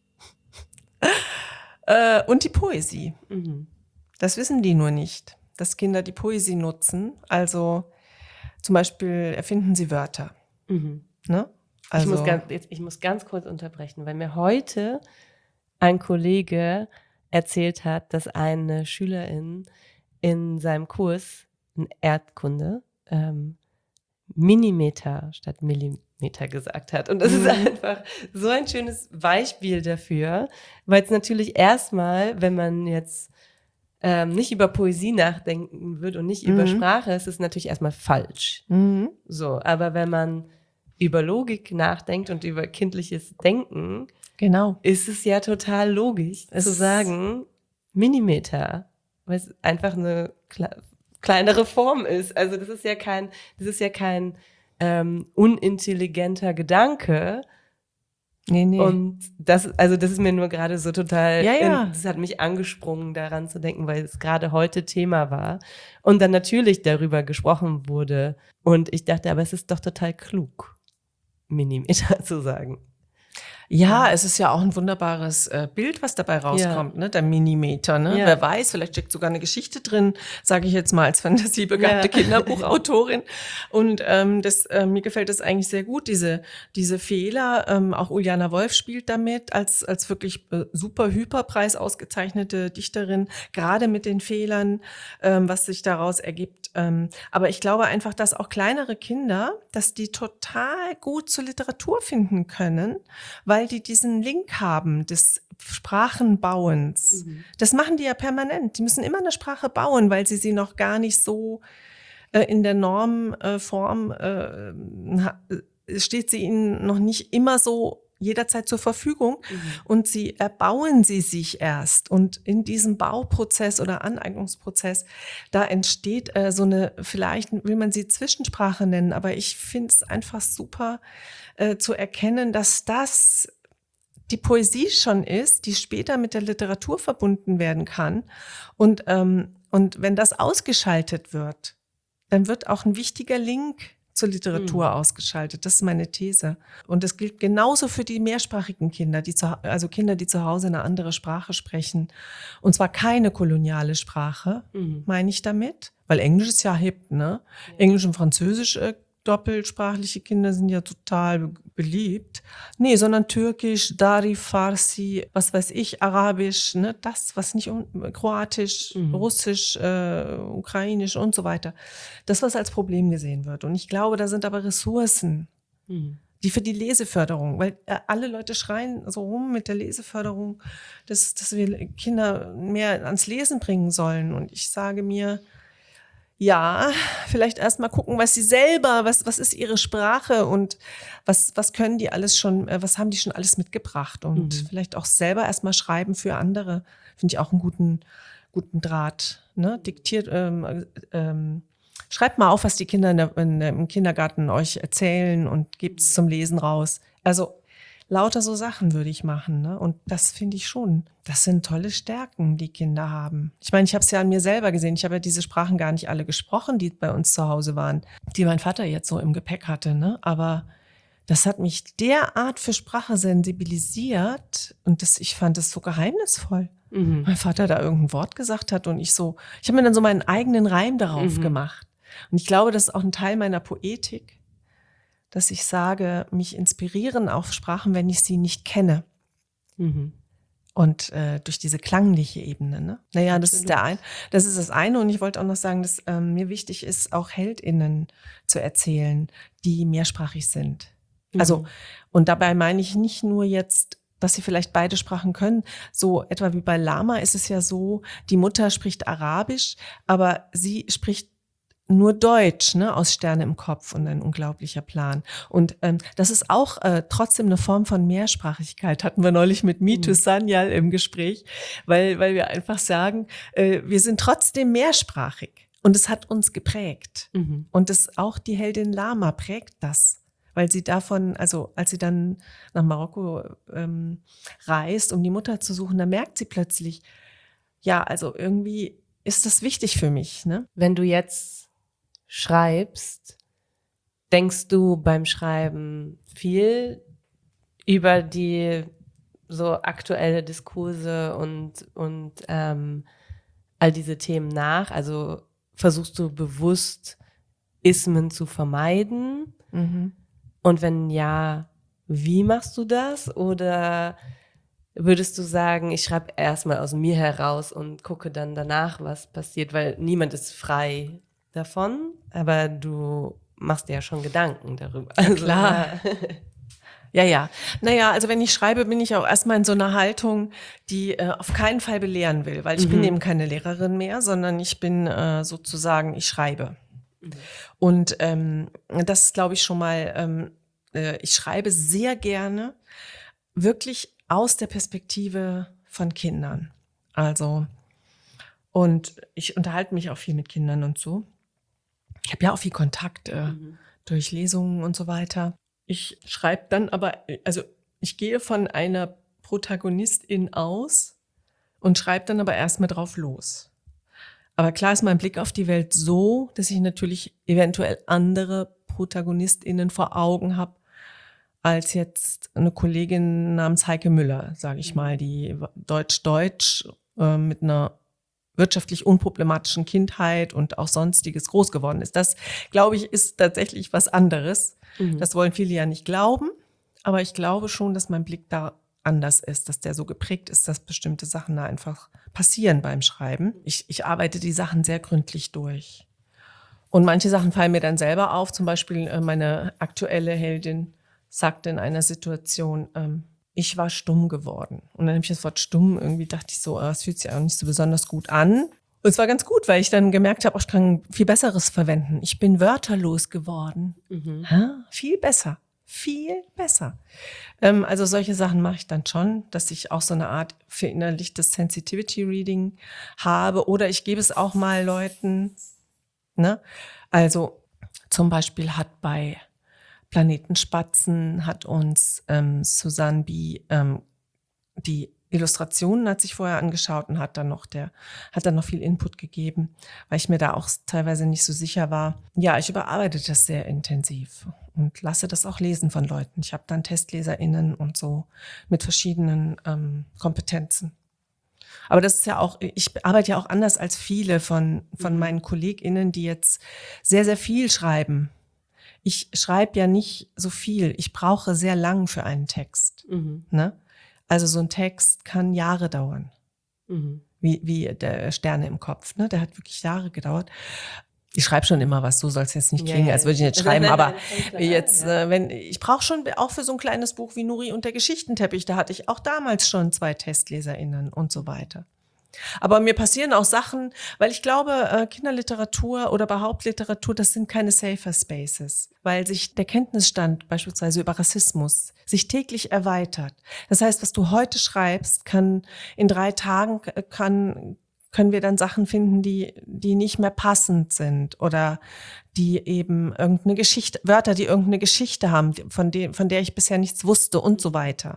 äh, und die Poesie. Mhm. Das wissen die nur nicht, dass Kinder die Poesie nutzen. Also zum Beispiel erfinden sie Wörter. Mhm. Ne? Ich, Also, muss ganz, jetzt, ich muss ganz kurz unterbrechen, weil mir heute ein Kollege erzählt hat, dass eine Schülerin in seinem Kurs in Erdkunde ähm, Minimeter statt Millimeter gesagt hat. Und das ist Mhm. einfach so ein schönes Beispiel dafür, weil es natürlich erstmal, wenn man jetzt ähm, nicht über Poesie nachdenken würde und nicht über Mhm. Sprache, ist es natürlich erstmal falsch. Mhm. So, aber wenn man über Logik nachdenkt und über kindliches Denken, Genau. ist es ja total logisch Es- zu sagen, Minimeter, weil es einfach eine kle- kleinere Form ist. Also das ist ja kein, das ist ja kein ähm, unintelligenter Gedanke. Nee, nee. Und das, also das ist mir nur gerade so total, Ja, ja. in, das hat mich angesprungen, daran zu denken, weil es gerade heute Thema war. Und dann natürlich darüber gesprochen wurde. Und ich dachte, aber es ist doch total klug, Minimeter zu sagen. Ja, es ist ja auch ein wunderbares äh, Bild, was dabei rauskommt, Ja. ne? Der Minimeter. Ne? Ja. Wer weiß, vielleicht steckt sogar eine Geschichte drin, sage ich jetzt mal als fantasiebegabte Ja. Kinderbuchautorin. Und ähm, das, äh, mir gefällt das eigentlich sehr gut, diese, diese Fehler. Ähm, auch Uljana Wolf spielt damit als, als wirklich äh, super Hyperpreis ausgezeichnete Dichterin, gerade mit den Fehlern, ähm, was sich daraus ergibt. Ähm, aber ich glaube einfach, dass auch kleinere Kinder, dass die total gut zur Literatur finden können, weil die diesen Link haben des Sprachenbauens. Mhm. Das machen die ja permanent. Die müssen immer eine Sprache bauen, weil sie sie noch gar nicht so äh, in der Normform äh, ha- äh, steht sie ihnen noch nicht immer so jederzeit zur Verfügung Mhm. und sie erbauen sie sich erst. Und in diesem Bauprozess oder Aneignungsprozess, da entsteht äh, so eine, vielleicht will man sie Zwischensprache nennen, aber ich finde es einfach super äh, zu erkennen, dass das die Poesie schon ist, die später mit der Literatur verbunden werden kann. Und, ähm, und wenn das ausgeschaltet wird, dann wird auch ein wichtiger Link zur Literatur Mhm. ausgeschaltet. Das ist meine These. Und das gilt genauso für die mehrsprachigen Kinder, die zu, also Kinder, die zu Hause eine andere Sprache sprechen. Und zwar keine koloniale Sprache, Mhm. meine ich damit. Weil Englisch ist ja hip, ne? Englisch und Französisch, äh, doppelsprachliche Kinder sind ja total be- beliebt. Nee, sondern Türkisch, Dari, Farsi, was weiß ich, Arabisch, ne? Das, was nicht, un- Kroatisch, Mhm. Russisch, äh, Ukrainisch und so weiter. Das, was als Problem gesehen wird. Und ich glaube, da sind aber Ressourcen, Mhm. die für die Leseförderung, weil äh, alle Leute schreien so rum mit der Leseförderung, dass, dass wir Kinder mehr ans Lesen bringen sollen. Und ich sage mir, ja, vielleicht erst mal gucken, was sie selber, was, was ist ihre Sprache und was, was können die alles schon, äh, was haben die schon alles mitgebracht und Mhm. vielleicht auch selber erst mal schreiben für andere. Finde ich auch einen guten, guten Draht. Ne? Diktiert, ähm, äh, ähm, schreibt mal auf, was die Kinder in der, in der, im Kindergarten euch erzählen und gebt es zum Lesen raus. Also lauter so Sachen würde ich machen. Ne? Und das finde ich schon. Das sind tolle Stärken, die Kinder haben. Ich meine, ich habe es ja an mir selber gesehen. Ich habe ja diese Sprachen gar nicht alle gesprochen, die bei uns zu Hause waren, die mein Vater jetzt so im Gepäck hatte. Ne? Aber das hat mich derart für Sprache sensibilisiert und das, ich fand das so geheimnisvoll. Mhm. Mein Vater da irgendein Wort gesagt hat und ich so, ich habe mir dann so meinen eigenen Reim darauf Mhm. gemacht. Und ich glaube, das ist auch ein Teil meiner Poetik, dass ich sage, mich inspirieren auf Sprachen, wenn ich sie nicht kenne. Mhm. Und äh, durch diese klangliche Ebene. Ne? Naja, das ist, der ein, das ist das eine. Und ich wollte auch noch sagen, dass ähm, mir wichtig ist, auch HeldInnen zu erzählen, die mehrsprachig sind. Also, Mhm. und dabei meine ich nicht nur jetzt, dass sie vielleicht beide Sprachen können. So etwa wie bei Lama ist es ja so, die Mutter spricht Arabisch, aber sie spricht nur Deutsch, ne, aus Sterne im Kopf und ein unglaublicher Plan. Und ähm, das ist auch äh, trotzdem eine Form von Mehrsprachigkeit, hatten wir neulich mit Mitu Mhm. Sanyal im Gespräch, weil, weil wir einfach sagen, äh, wir sind trotzdem mehrsprachig und es hat uns geprägt. Mhm. Und das auch die Heldin Lama prägt das, weil sie davon, also als sie dann nach Marokko ähm, reist, um die Mutter zu suchen, da merkt sie plötzlich, ja, also irgendwie ist das wichtig für mich, ne? Wenn du jetzt schreibst, denkst du beim Schreiben viel über die so aktuelle Diskurse und, und ähm, all diese Themen nach? Also versuchst du bewusst Ismen zu vermeiden? Mhm. Und wenn ja, wie machst du das? Oder würdest du sagen, ich schreibe erstmal aus mir heraus und gucke dann danach, was passiert? Weil niemand ist frei davon, aber du machst dir ja schon Gedanken darüber. Ja, klar. ja. Ja, ja. Naja, also wenn ich schreibe, bin ich auch erstmal in so einer Haltung, die äh, auf keinen Fall belehren will, weil ich Mhm. bin eben keine Lehrerin mehr, sondern ich bin äh, sozusagen, ich schreibe. Und ähm, das ist, glaube ich, schon mal, ähm, äh, ich schreibe sehr gerne wirklich aus der Perspektive von Kindern. Also, und ich unterhalte mich auch viel mit Kindern und so. Ich habe ja auch viel Kontakt äh, Mhm. durch Lesungen und so weiter. Ich schreibe dann aber, also ich gehe von einer Protagonistin aus und schreibe dann aber erstmal drauf los. Aber klar ist mein Blick auf die Welt so, dass ich natürlich eventuell andere ProtagonistInnen vor Augen habe, als jetzt eine Kollegin namens Heike Müller, sage ich mal, die Deutsch-Deutsch äh, mit einer wirtschaftlich unproblematischen Kindheit und auch Sonstiges groß geworden ist. Das, glaube ich, ist tatsächlich was anderes. Mhm. Das wollen viele ja nicht glauben, aber ich glaube schon, dass mein Blick da anders ist, dass der so geprägt ist, dass bestimmte Sachen da einfach passieren beim Schreiben. Ich, ich arbeite die Sachen sehr gründlich durch. Und manche Sachen fallen mir dann selber auf. Zum Beispiel meine aktuelle Heldin sagte in einer Situation, ähm, ich war stumm geworden. Und dann habe ich das Wort stumm, irgendwie dachte ich so, es fühlt sich auch nicht so besonders gut an. Und es war ganz gut, weil ich dann gemerkt habe, ich kann viel Besseres verwenden. Ich bin wörterlos geworden. Mhm. Ha? Viel besser, viel besser. Ähm, also solche Sachen mache ich dann schon, dass ich auch so eine Art verinnerlichtes Sensitivity Reading habe. Oder ich gebe es auch mal Leuten, ne? Also zum Beispiel hat bei Planetenspatzen hat uns ähm, Susanne B. Ähm, die Illustrationen hat sich vorher angeschaut und hat dann noch der hat dann noch viel Input gegeben, weil ich mir da auch teilweise nicht so sicher war. Ja, ich überarbeite das sehr intensiv und lasse das auch lesen von Leuten. Ich habe dann TestleserInnen und so mit verschiedenen ähm, Kompetenzen. Aber das ist ja auch, ich arbeite ja auch anders als viele von von meinen KollegInnen, die jetzt sehr, sehr viel schreiben. Ich schreibe ja nicht so viel. Ich brauche sehr lang für einen Text. Mhm. Ne? Also so ein Text kann Jahre dauern. Mhm. Wie, wie der Sterne im Kopf. Ne? Der hat wirklich Jahre gedauert. Ich schreibe schon immer was, so soll es jetzt nicht klingen, ja, als würde ich nicht schreiben, aber jetzt, äh, wenn ich brauche schon auch für so ein kleines Buch wie Nuri und der Geschichtenteppich, da hatte ich auch damals schon zwei TestleserInnen und so weiter. Aber mir passieren auch Sachen, weil ich glaube, Kinderliteratur oder überhaupt Literatur, das sind keine safer Spaces, weil sich der Kenntnisstand beispielsweise über Rassismus sich täglich erweitert. Das heißt, was du heute schreibst, kann in drei Tagen kann können wir dann Sachen finden, die die nicht mehr passend sind oder die eben irgendeine Geschichte, Wörter, die irgendeine Geschichte haben, von der von der ich bisher nichts wusste und so weiter.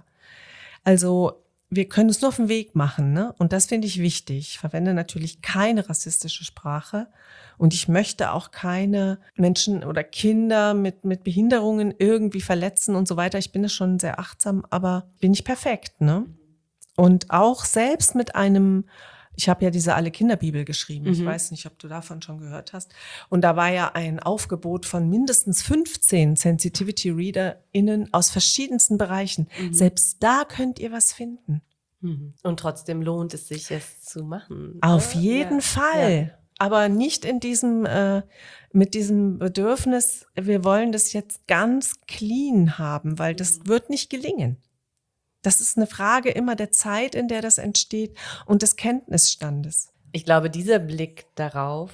Also wir können es nur auf den Weg machen, ne? Und das finde ich wichtig. Ich verwende natürlich keine rassistische Sprache und ich möchte auch keine Menschen oder Kinder mit mit Behinderungen irgendwie verletzen und so weiter. Ich bin da schon sehr achtsam, aber bin nicht perfekt, ne? Und auch selbst mit einem, ich habe ja diese Alle-Kinder-Bibel geschrieben. Mhm. Ich weiß nicht, ob du davon schon gehört hast. Und da war ja ein Aufgebot von mindestens fünfzehn Sensitivity-ReaderInnen aus verschiedensten Bereichen. Mhm. Selbst da könnt ihr was finden. Mhm. Und trotzdem lohnt es sich, es zu machen. Auf ja? jeden ja. Fall. Ja. Aber nicht in diesem, äh, mit diesem Bedürfnis, wir wollen das jetzt ganz clean haben, weil das mhm. wird nicht gelingen. Das ist eine Frage immer der Zeit, in der das entsteht und des Kenntnisstandes. Ich glaube, dieser Blick darauf,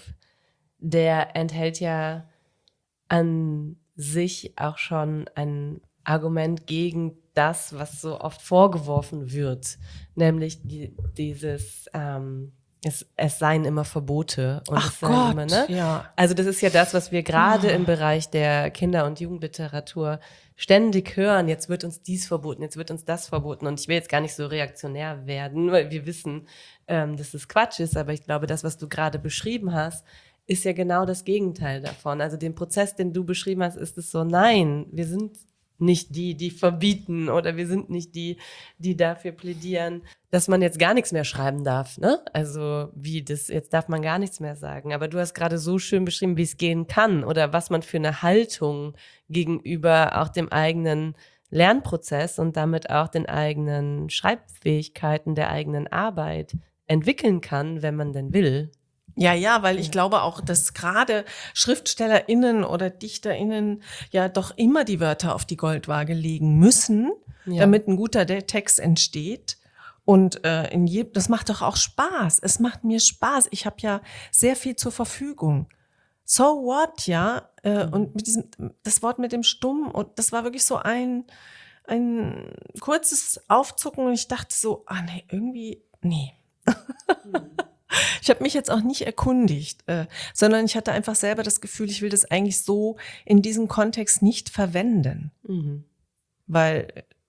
der enthält ja an sich auch schon ein Argument gegen das, was so oft vorgeworfen wird, nämlich die, dieses ähm, es, es seien immer Verbote und Ach es seien Gott, immer, ne? Ja. Also das ist ja das, was wir gerade oh. im Bereich der Kinder- und Jugendliteratur ständig hören. Jetzt wird uns dies verboten, jetzt wird uns das verboten. Und ich will jetzt gar nicht so reaktionär werden, weil wir wissen, ähm, dass es Quatsch ist. Aber ich glaube, das, was du gerade beschrieben hast, ist ja genau das Gegenteil davon. Also den Prozess, den du beschrieben hast, ist es so, nein, wir sind nicht die, die verbieten oder wir sind nicht die, die dafür plädieren, dass man jetzt gar nichts mehr schreiben darf, ne? Also wie das, jetzt darf man gar nichts mehr sagen. Aber du hast gerade so schön beschrieben, wie es gehen kann oder was man für eine Haltung gegenüber auch dem eigenen Lernprozess und damit auch den eigenen Schreibfähigkeiten der eigenen Arbeit entwickeln kann, wenn man denn will. Ja, ja, weil ich ja. glaube auch, dass gerade SchriftstellerInnen oder DichterInnen ja doch immer die Wörter auf die Goldwaage legen müssen, ja. damit ein guter Text entsteht. Und äh, in je, das macht doch auch Spaß. Es macht mir Spaß. Ich habe ja sehr viel zur Verfügung. So what, ja? Äh, mhm. Und mit diesem, das Wort mit dem Stumm, und das war wirklich so ein, ein kurzes Aufzucken und ich dachte so, ah nee, irgendwie, nee. Mhm. Ich habe mich jetzt auch nicht erkundigt, äh, sondern ich hatte einfach selber das Gefühl, ich will das eigentlich so in diesem Kontext nicht verwenden. Mhm. Weil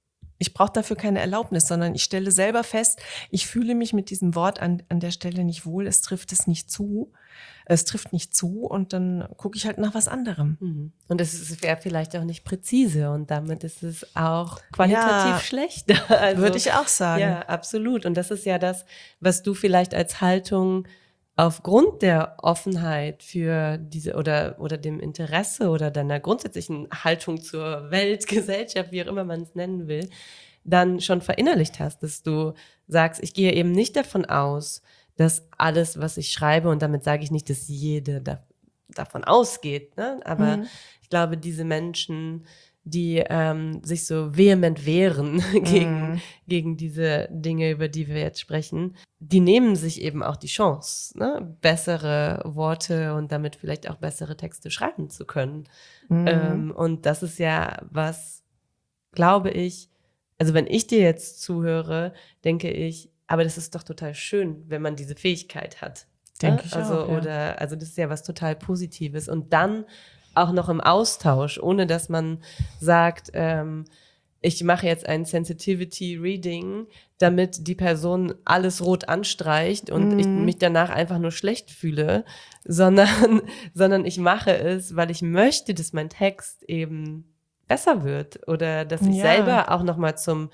Ich brauche dafür keine Erlaubnis, sondern ich stelle selber fest, ich fühle mich mit diesem Wort an, an der Stelle nicht wohl, es trifft es nicht zu, es trifft nicht zu und dann gucke ich halt nach was anderem. Mhm. Und es wäre vielleicht auch nicht präzise und damit ist es auch qualitativ Ja, schlechter. Also, würde ich auch sagen. Ja, absolut. Und das ist ja das, was du vielleicht als Haltung aufgrund der Offenheit für diese oder, oder dem Interesse oder deiner grundsätzlichen Haltung zur Welt, Gesellschaft, wie auch immer man es nennen will, dann schon verinnerlicht hast, dass du sagst, ich gehe eben nicht davon aus, dass alles, was ich schreibe, und damit sage ich nicht, dass jede da, davon ausgeht, ne? Aber Mhm. ich glaube, diese Menschen, die ähm, sich so vehement wehren gegen, Mhm. gegen diese Dinge, über die wir jetzt sprechen, die nehmen sich eben auch die Chance, ne? Bessere Worte und damit vielleicht auch bessere Texte schreiben zu können. Mhm. Ähm, und das ist ja was, glaube ich, also wenn ich dir jetzt zuhöre, denke ich, aber das ist doch total schön, wenn man diese Fähigkeit hat. Denke Ne? ich Also, auch, ja. oder, also das ist ja was total Positives. Und dann auch noch im Austausch, ohne dass man sagt, ähm, ich mache jetzt ein Sensitivity Reading, damit die Person alles rot anstreicht und ich Mhm. mich danach einfach nur schlecht fühle, sondern, sondern ich mache es, weil ich möchte, dass mein Text eben besser wird oder dass ich Ja. selber auch nochmal zum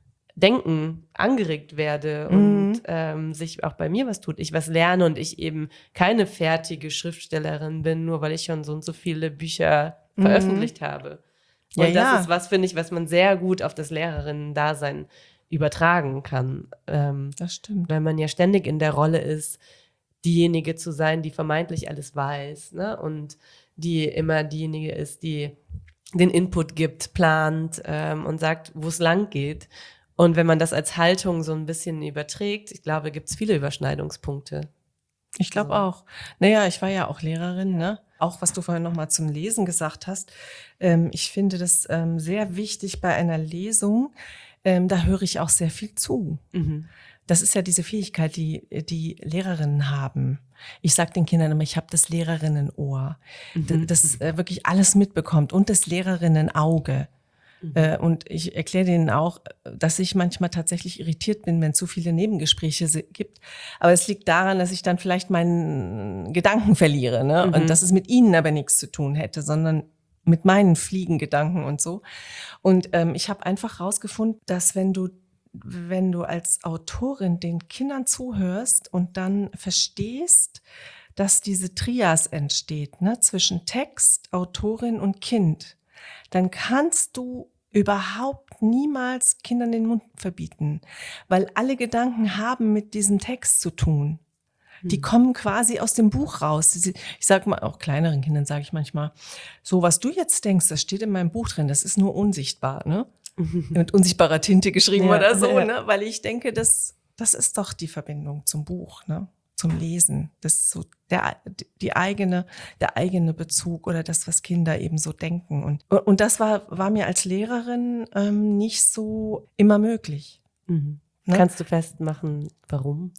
Denken angeregt werde und Mhm. ähm, sich auch bei mir was tut, ich was lerne und ich eben keine fertige Schriftstellerin bin, nur weil ich schon so und so viele Bücher Mhm. veröffentlicht habe. Ja, Und das ja. ist was, finde ich, was man sehr gut auf das Lehrerinnen-Dasein übertragen kann. Ähm, Das stimmt. weil man ja ständig in der Rolle ist, diejenige zu sein, die vermeintlich alles weiß, ne? Und die immer diejenige ist, die den Input gibt, plant ähm, und sagt, wo es lang geht. Und wenn man das als Haltung so ein bisschen überträgt, ich glaube, gibt es viele Überschneidungspunkte. Ich glaube Also, auch. Naja, ich war ja auch Lehrerin, ne? Auch was du vorhin noch mal zum Lesen gesagt hast. Ähm, ich finde das ähm, sehr wichtig bei einer Lesung. Ähm, da höre ich auch sehr viel zu. mhm. Das ist ja diese Fähigkeit, die die Lehrerinnen haben. Ich sage den Kindern immer, ich habe das Lehrerinnenohr, d- Mhm. das äh, wirklich alles mitbekommt und das Lehrerinnenauge. Mhm. Äh, und ich erkläre denen auch, dass ich manchmal tatsächlich irritiert bin, wenn es zu viele Nebengespräche si- gibt. Aber es liegt daran, dass ich dann vielleicht meinen Gedanken verliere, ne? Mhm. Und dass es mit ihnen aber nichts zu tun hätte, sondern mit meinen Fliegengedanken und so. Und ähm, ich habe einfach rausgefunden, dass wenn du wenn du als Autorin den Kindern zuhörst und dann verstehst, dass diese Trias entsteht, ne, zwischen Text, Autorin und Kind, dann kannst du überhaupt niemals Kindern den Mund verbieten, weil alle Gedanken haben mit diesem Text zu tun. Die kommen quasi aus dem Buch raus. Ich sag mal, auch kleineren Kindern sage ich manchmal, so was du jetzt denkst, das steht in meinem Buch drin, das ist nur unsichtbar, ne? Mit unsichtbarer Tinte geschrieben Ja, oder so, ja. ne? Weil ich denke, das, das ist doch die Verbindung zum Buch, ne? Zum Lesen. Das ist so der, die eigene, der eigene Bezug oder das, was Kinder eben so denken. Und, und das war, war mir als Lehrerin ähm, nicht so immer möglich. Mhm. Ne? Kannst du festmachen, warum?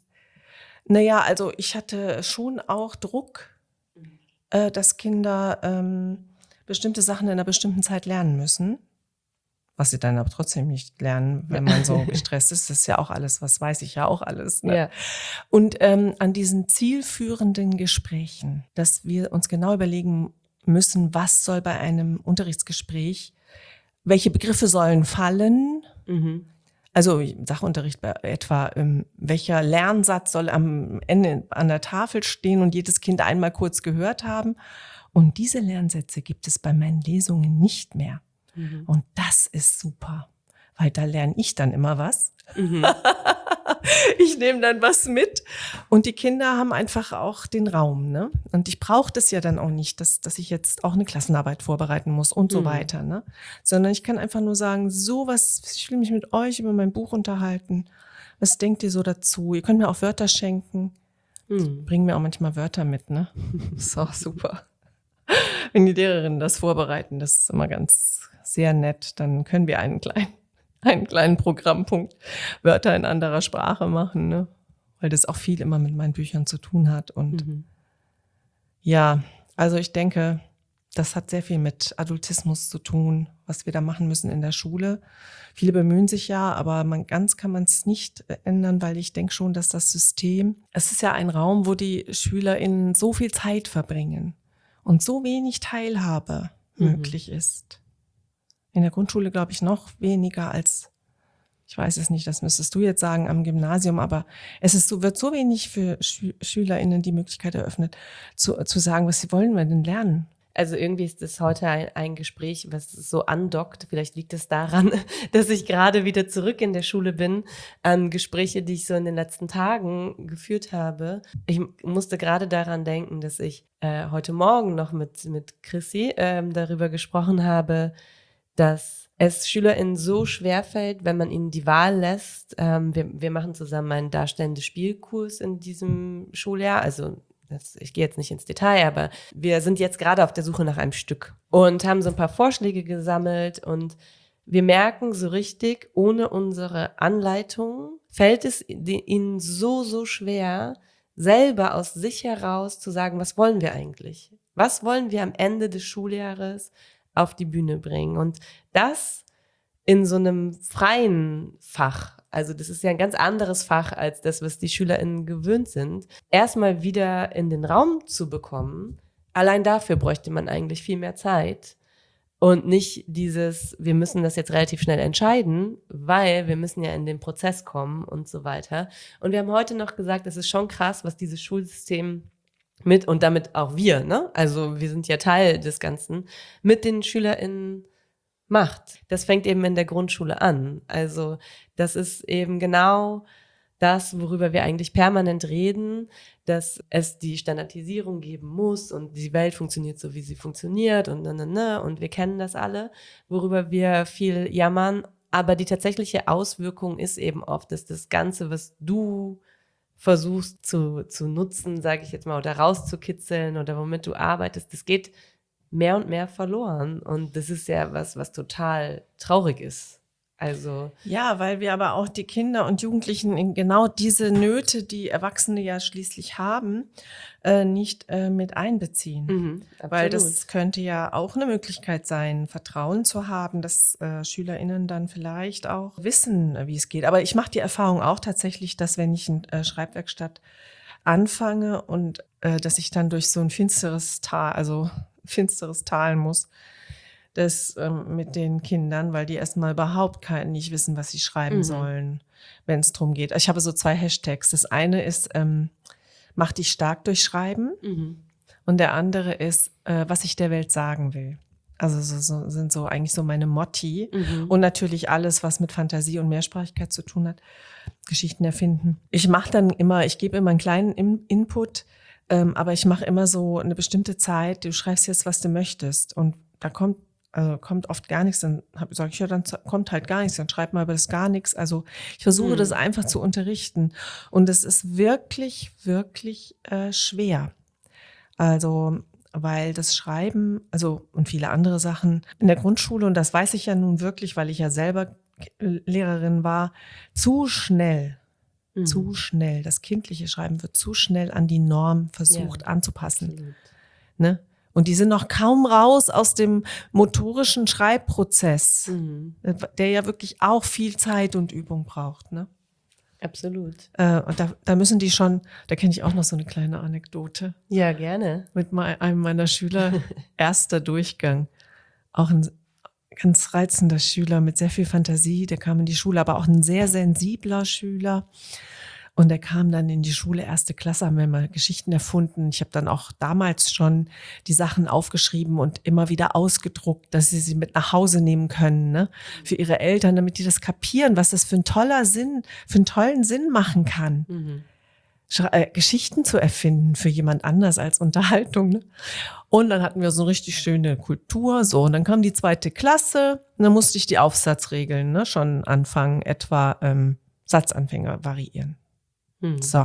Naja, also ich hatte schon auch Druck, äh, dass Kinder ähm, bestimmte Sachen in einer bestimmten Zeit lernen müssen. Was sie dann aber trotzdem nicht lernen, wenn man so gestresst ist. Das ist ja auch alles, was weiß ich ja auch alles. Ne? Ja. Und ähm, an diesen zielführenden Gesprächen, dass wir uns genau überlegen müssen, was soll bei einem Unterrichtsgespräch, welche Begriffe sollen fallen, Mhm. also Sachunterricht etwa, ähm, welcher Lernsatz soll am Ende an der Tafel stehen und jedes Kind einmal kurz gehört haben. Und diese Lernsätze gibt es bei meinen Lesungen nicht mehr. Mhm. Und das ist super, weil da lerne ich dann immer was. Mhm. Ich nehme dann was mit und die Kinder haben einfach auch den Raum, ne? Und ich brauche das ja dann auch nicht, dass, dass ich jetzt auch eine Klassenarbeit vorbereiten muss und so Mhm. weiter, ne? Sondern ich kann einfach nur sagen, so was, ich will mich mit euch über mein Buch unterhalten. Was denkt ihr so dazu? Ihr könnt mir auch Wörter schenken. Mhm. Bringen mir auch manchmal Wörter mit, ne? Ist auch super. Wenn die Lehrerinnen das vorbereiten, das ist immer ganz sehr nett. Dann können wir einen kleinen, einen kleinen Programmpunkt Wörter in anderer Sprache machen, ne? Weil das auch viel immer mit meinen Büchern zu tun hat. Und Mhm. ja, also ich denke, Das hat sehr viel mit Adultismus zu tun, was wir da machen müssen in der Schule. Viele bemühen sich ja, aber man, ganz kann man es nicht ändern, weil ich denke schon, dass das System, es ist ja ein Raum, wo die SchülerInnen so viel Zeit verbringen und so wenig Teilhabe Mhm. möglich ist. In der Grundschule glaube ich noch weniger als, ich weiß es nicht, das müsstest du jetzt sagen, am Gymnasium, aber es ist so, wird so wenig für Schü- SchülerInnen die Möglichkeit eröffnet, zu, zu sagen, was sie wollen wir denn lernen. Also irgendwie ist das heute ein, ein Gespräch, was so andockt. Vielleicht liegt es daran, dass ich gerade wieder zurück in der Schule bin, an Gespräche, die ich so in den letzten Tagen geführt habe. Ich musste gerade daran denken, dass ich äh, heute Morgen noch mit, mit Chrissy ähm, darüber gesprochen habe, dass es SchülerInnen so schwerfällt, wenn man ihnen die Wahl lässt. Ähm, wir, wir machen zusammen einen darstellenden Spielkurs in diesem Schuljahr, also das, ich gehe jetzt nicht ins Detail, aber wir sind jetzt gerade auf der Suche nach einem Stück und haben so ein paar Vorschläge gesammelt und wir merken so richtig, ohne unsere Anleitung fällt es ihnen so, so schwer, selber aus sich heraus zu sagen, was wollen wir eigentlich? Was wollen wir am Ende des Schuljahres auf die Bühne bringen? Und das in so einem freien Fach, also das ist ja ein ganz anderes Fach als das, was die SchülerInnen gewöhnt sind, erstmal wieder in den Raum zu bekommen, allein dafür bräuchte man eigentlich viel mehr Zeit und nicht dieses, wir müssen das jetzt relativ schnell entscheiden, weil wir müssen ja in den Prozess kommen und so weiter. Und wir haben heute noch gesagt, es ist schon krass, was dieses Schulsystem mit, und damit auch wir, ne? Also wir sind ja Teil des Ganzen, mit den SchülerInnen macht. Das fängt eben in der Grundschule an. Also das ist eben genau das, worüber wir eigentlich permanent reden, dass es die Standardisierung geben muss und die Welt funktioniert so, wie sie funktioniert und ne, ne, ne, und wir kennen das alle, worüber wir viel jammern. Aber die tatsächliche Auswirkung ist eben oft, dass das Ganze, was du versuchst zu, zu nutzen, sage ich jetzt mal, oder rauszukitzeln oder womit du arbeitest, das geht mehr und mehr verloren. Und das ist ja was, was total traurig ist. Also. Ja, weil wir aber auch die Kinder und Jugendlichen in genau diese Nöte, die Erwachsene ja schließlich haben, äh, nicht äh, mit einbeziehen. Mhm, weil das könnte ja auch eine Möglichkeit sein, Vertrauen zu haben, dass äh, SchülerInnen dann vielleicht auch wissen, wie es geht. Aber ich mache die Erfahrung auch tatsächlich, dass wenn ich eine äh, Schreibwerkstatt anfange und äh, dass ich dann durch so ein finsteres Tal, also finsteres Tal muss, das ähm, mit den Kindern, weil die erstmal überhaupt kein, nicht wissen, was sie schreiben Mhm. sollen, wenn es drum geht. Ich habe so zwei Hashtags. Das eine ist, ähm, mach dich stark durch Schreiben. Mhm. Und der andere ist, äh, was ich der Welt sagen will. Also so, so sind so eigentlich so meine Motti. Mhm. Und natürlich alles, was mit Fantasie und Mehrsprachigkeit zu tun hat. Geschichten erfinden. Ich mache dann immer, ich gebe immer einen kleinen In- Input, ähm, aber ich mache immer so eine bestimmte Zeit. Du schreibst jetzt, was du möchtest. Und da kommt also kommt oft gar nichts. Dann sage ich, ja, dann kommt halt gar nichts. Dann schreib mal über das gar nichts. Also ich versuche Mhm. das einfach zu unterrichten. Und es ist wirklich, wirklich äh, schwer. Also, weil das Schreiben, also und viele andere Sachen in der Grundschule, und das weiß ich ja nun wirklich, weil ich ja selber Lehrerin war, zu schnell, Mhm. zu schnell, das kindliche Schreiben wird zu schnell an die Norm versucht Ja, anzupassen. absolut. Ne? Und die sind noch kaum raus aus dem motorischen Schreibprozess, Mhm. der ja wirklich auch viel Zeit und Übung braucht. Ne? Absolut. Äh, und da, da müssen die schon, da kenne ich auch noch so eine kleine Anekdote. Ja, gerne. Mit me- einem meiner Schüler, erster Durchgang. Auch ein ganz reizender Schüler mit sehr viel Fantasie, der kam in die Schule, aber auch ein sehr sensibler Schüler. Und der kam dann in die Schule, erste Klasse, haben wir mal Geschichten erfunden. Ich habe dann auch damals schon die Sachen aufgeschrieben und immer wieder ausgedruckt, dass sie sie mit nach Hause nehmen können, ne? Für ihre Eltern, damit die das kapieren, was das für ein toller Sinn, für einen tollen Sinn machen kann. Mhm. Schre- äh, Geschichten zu erfinden für jemand anders als Unterhaltung. Ne? Und dann hatten wir so eine richtig schöne Kultur. So, und dann kam die zweite Klasse. Und dann musste ich die Aufsatzregeln ne, schon anfangen, etwa ähm, Satzanfänge variieren. Mhm. So.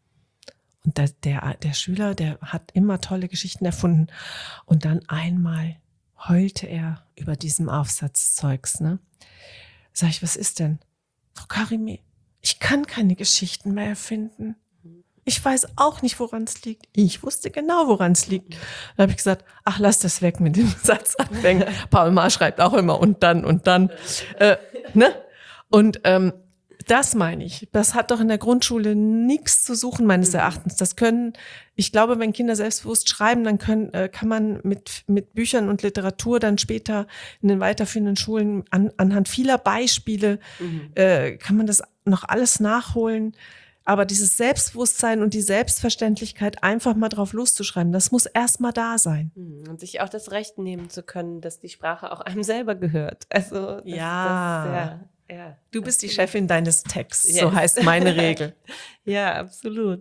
Und der, der, der Schüler, der hat immer tolle Geschichten erfunden. Und dann einmal heulte er über diesem Aufsatzzeugs. Ne? Sag ich, was ist denn? Frau Karime, ich kann keine Geschichten mehr erfinden. ich weiß auch nicht, woran es liegt. Ich wusste genau, woran es liegt. Dann habe ich gesagt, ach, lass das weg mit dem Satzanfängen. Paul Maar schreibt auch immer und dann und dann. Äh, ne? Und ähm, das meine ich. Das hat doch in der Grundschule nichts zu suchen, meines Erachtens. Das können, ich glaube, wenn Kinder selbstbewusst schreiben, dann können, äh, kann man mit, mit Büchern und Literatur dann später in den weiterführenden Schulen an, anhand vieler Beispiele, mhm. äh, kann man das noch alles nachholen. Aber dieses Selbstbewusstsein und die Selbstverständlichkeit, einfach mal drauf loszuschreiben, das muss erst mal da sein. Und sich auch das Recht nehmen zu können, dass die Sprache auch einem selber gehört. Also das, ja. das, ja. Ja, du bist die Chefin deines Texts, yes. So heißt meine Regel. Ja, absolut.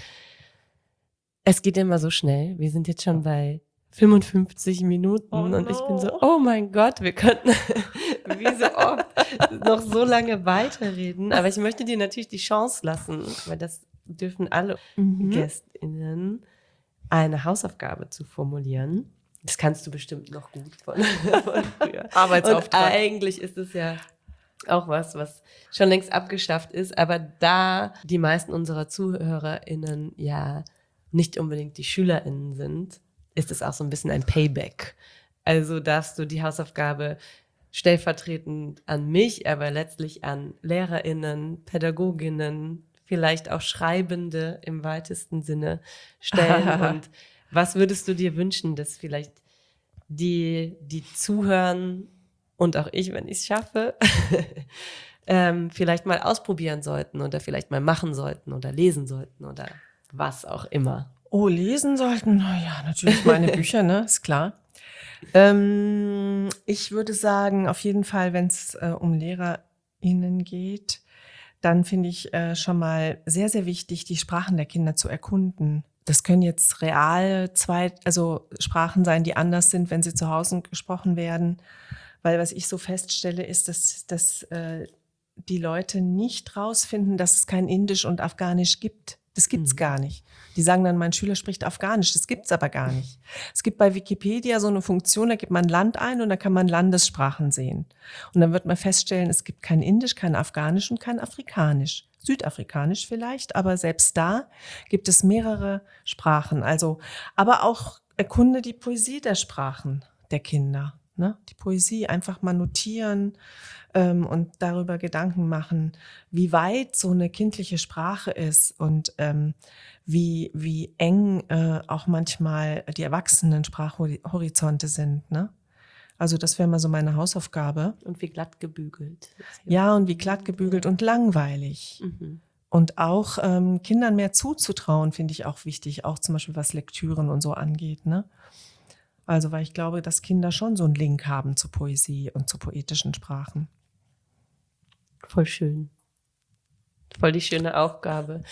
Es geht immer so schnell. Wir sind jetzt schon bei fünfundfünfzig Minuten oh no. und ich bin so, oh mein Gott, wir könnten wie so oft noch so lange weiterreden. Aber ich möchte dir natürlich die Chance lassen, weil das dürfen alle mhm. GästInnen, eine Hausaufgabe zu formulieren. Das kannst du bestimmt noch gut von, von früher. Arbeitsauftrag. Und eigentlich ist es ja auch was, was schon längst abgeschafft ist, aber da die meisten unserer ZuhörerInnen ja nicht unbedingt die SchülerInnen sind, ist es auch so ein bisschen ein Payback. Also darfst du die Hausaufgabe stellvertretend an mich, aber letztlich an LehrerInnen, PädagogInnen, vielleicht auch Schreibende im weitesten Sinne stellen. Und was würdest du dir wünschen, dass vielleicht die, die zuhören und auch ich, wenn ich es schaffe, ähm, vielleicht mal ausprobieren sollten oder vielleicht mal machen sollten oder lesen sollten oder was auch immer. Oh, lesen sollten? Ja, natürlich meine Bücher, ne, ist klar. Ähm, ich würde sagen, auf jeden Fall, wenn es äh, um LehrerInnen geht, dann finde ich äh, schon mal sehr, sehr wichtig, die Sprachen der Kinder zu erkunden. Das können jetzt real zwei, also Sprachen sein, die anders sind, wenn sie zu Hause gesprochen werden. Weil was ich so feststelle, ist, dass, dass äh, die Leute nicht rausfinden, dass es kein Indisch und Afghanisch gibt. Das gibt's mhm. gar nicht. Die sagen dann, mein Schüler spricht Afghanisch. Das gibt's aber gar nicht. Es gibt bei Wikipedia so eine Funktion, da gibt man Land ein und da kann man Landessprachen sehen. Und dann wird man feststellen, es gibt kein Indisch, kein Afghanisch und kein Afrikanisch. Südafrikanisch vielleicht, aber selbst da gibt es mehrere Sprachen. Also, aber auch erkunde die Poesie der Sprachen der Kinder. Ne? Die Poesie einfach mal notieren ähm, und darüber Gedanken machen, wie weit so eine kindliche Sprache ist und ähm, wie, wie eng äh, auch manchmal die erwachsenen Sprachhorizonte sind. Ne? Also das wäre mal so meine Hausaufgabe. Und wie glatt gebügelt. Ja, und wie glatt gebügelt und langweilig. Mhm. Und auch ähm, Kindern mehr zuzutrauen, finde ich auch wichtig, auch zum Beispiel was Lektüren und so angeht, ne? Also, weil ich glaube, dass Kinder schon so einen Link haben zur Poesie und zu poetischen Sprachen. Voll schön. Voll die schöne Aufgabe.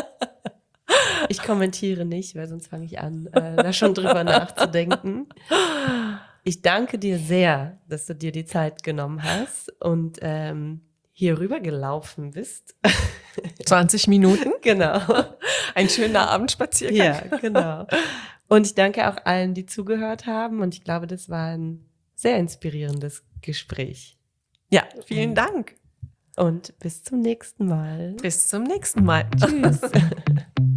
Ich kommentiere nicht, weil sonst fange ich an, äh, da schon drüber nachzudenken. Ich danke dir sehr, dass du dir die Zeit genommen hast und ähm, hier rüber gelaufen bist. zwanzig Minuten? Genau. Ein schöner Abendspaziergang. Ja, genau. Und ich danke auch allen, die zugehört haben. Und ich glaube, das war ein sehr inspirierendes Gespräch. Ja, vielen Dank. Und bis zum nächsten Mal. Bis zum nächsten Mal. Tschüss.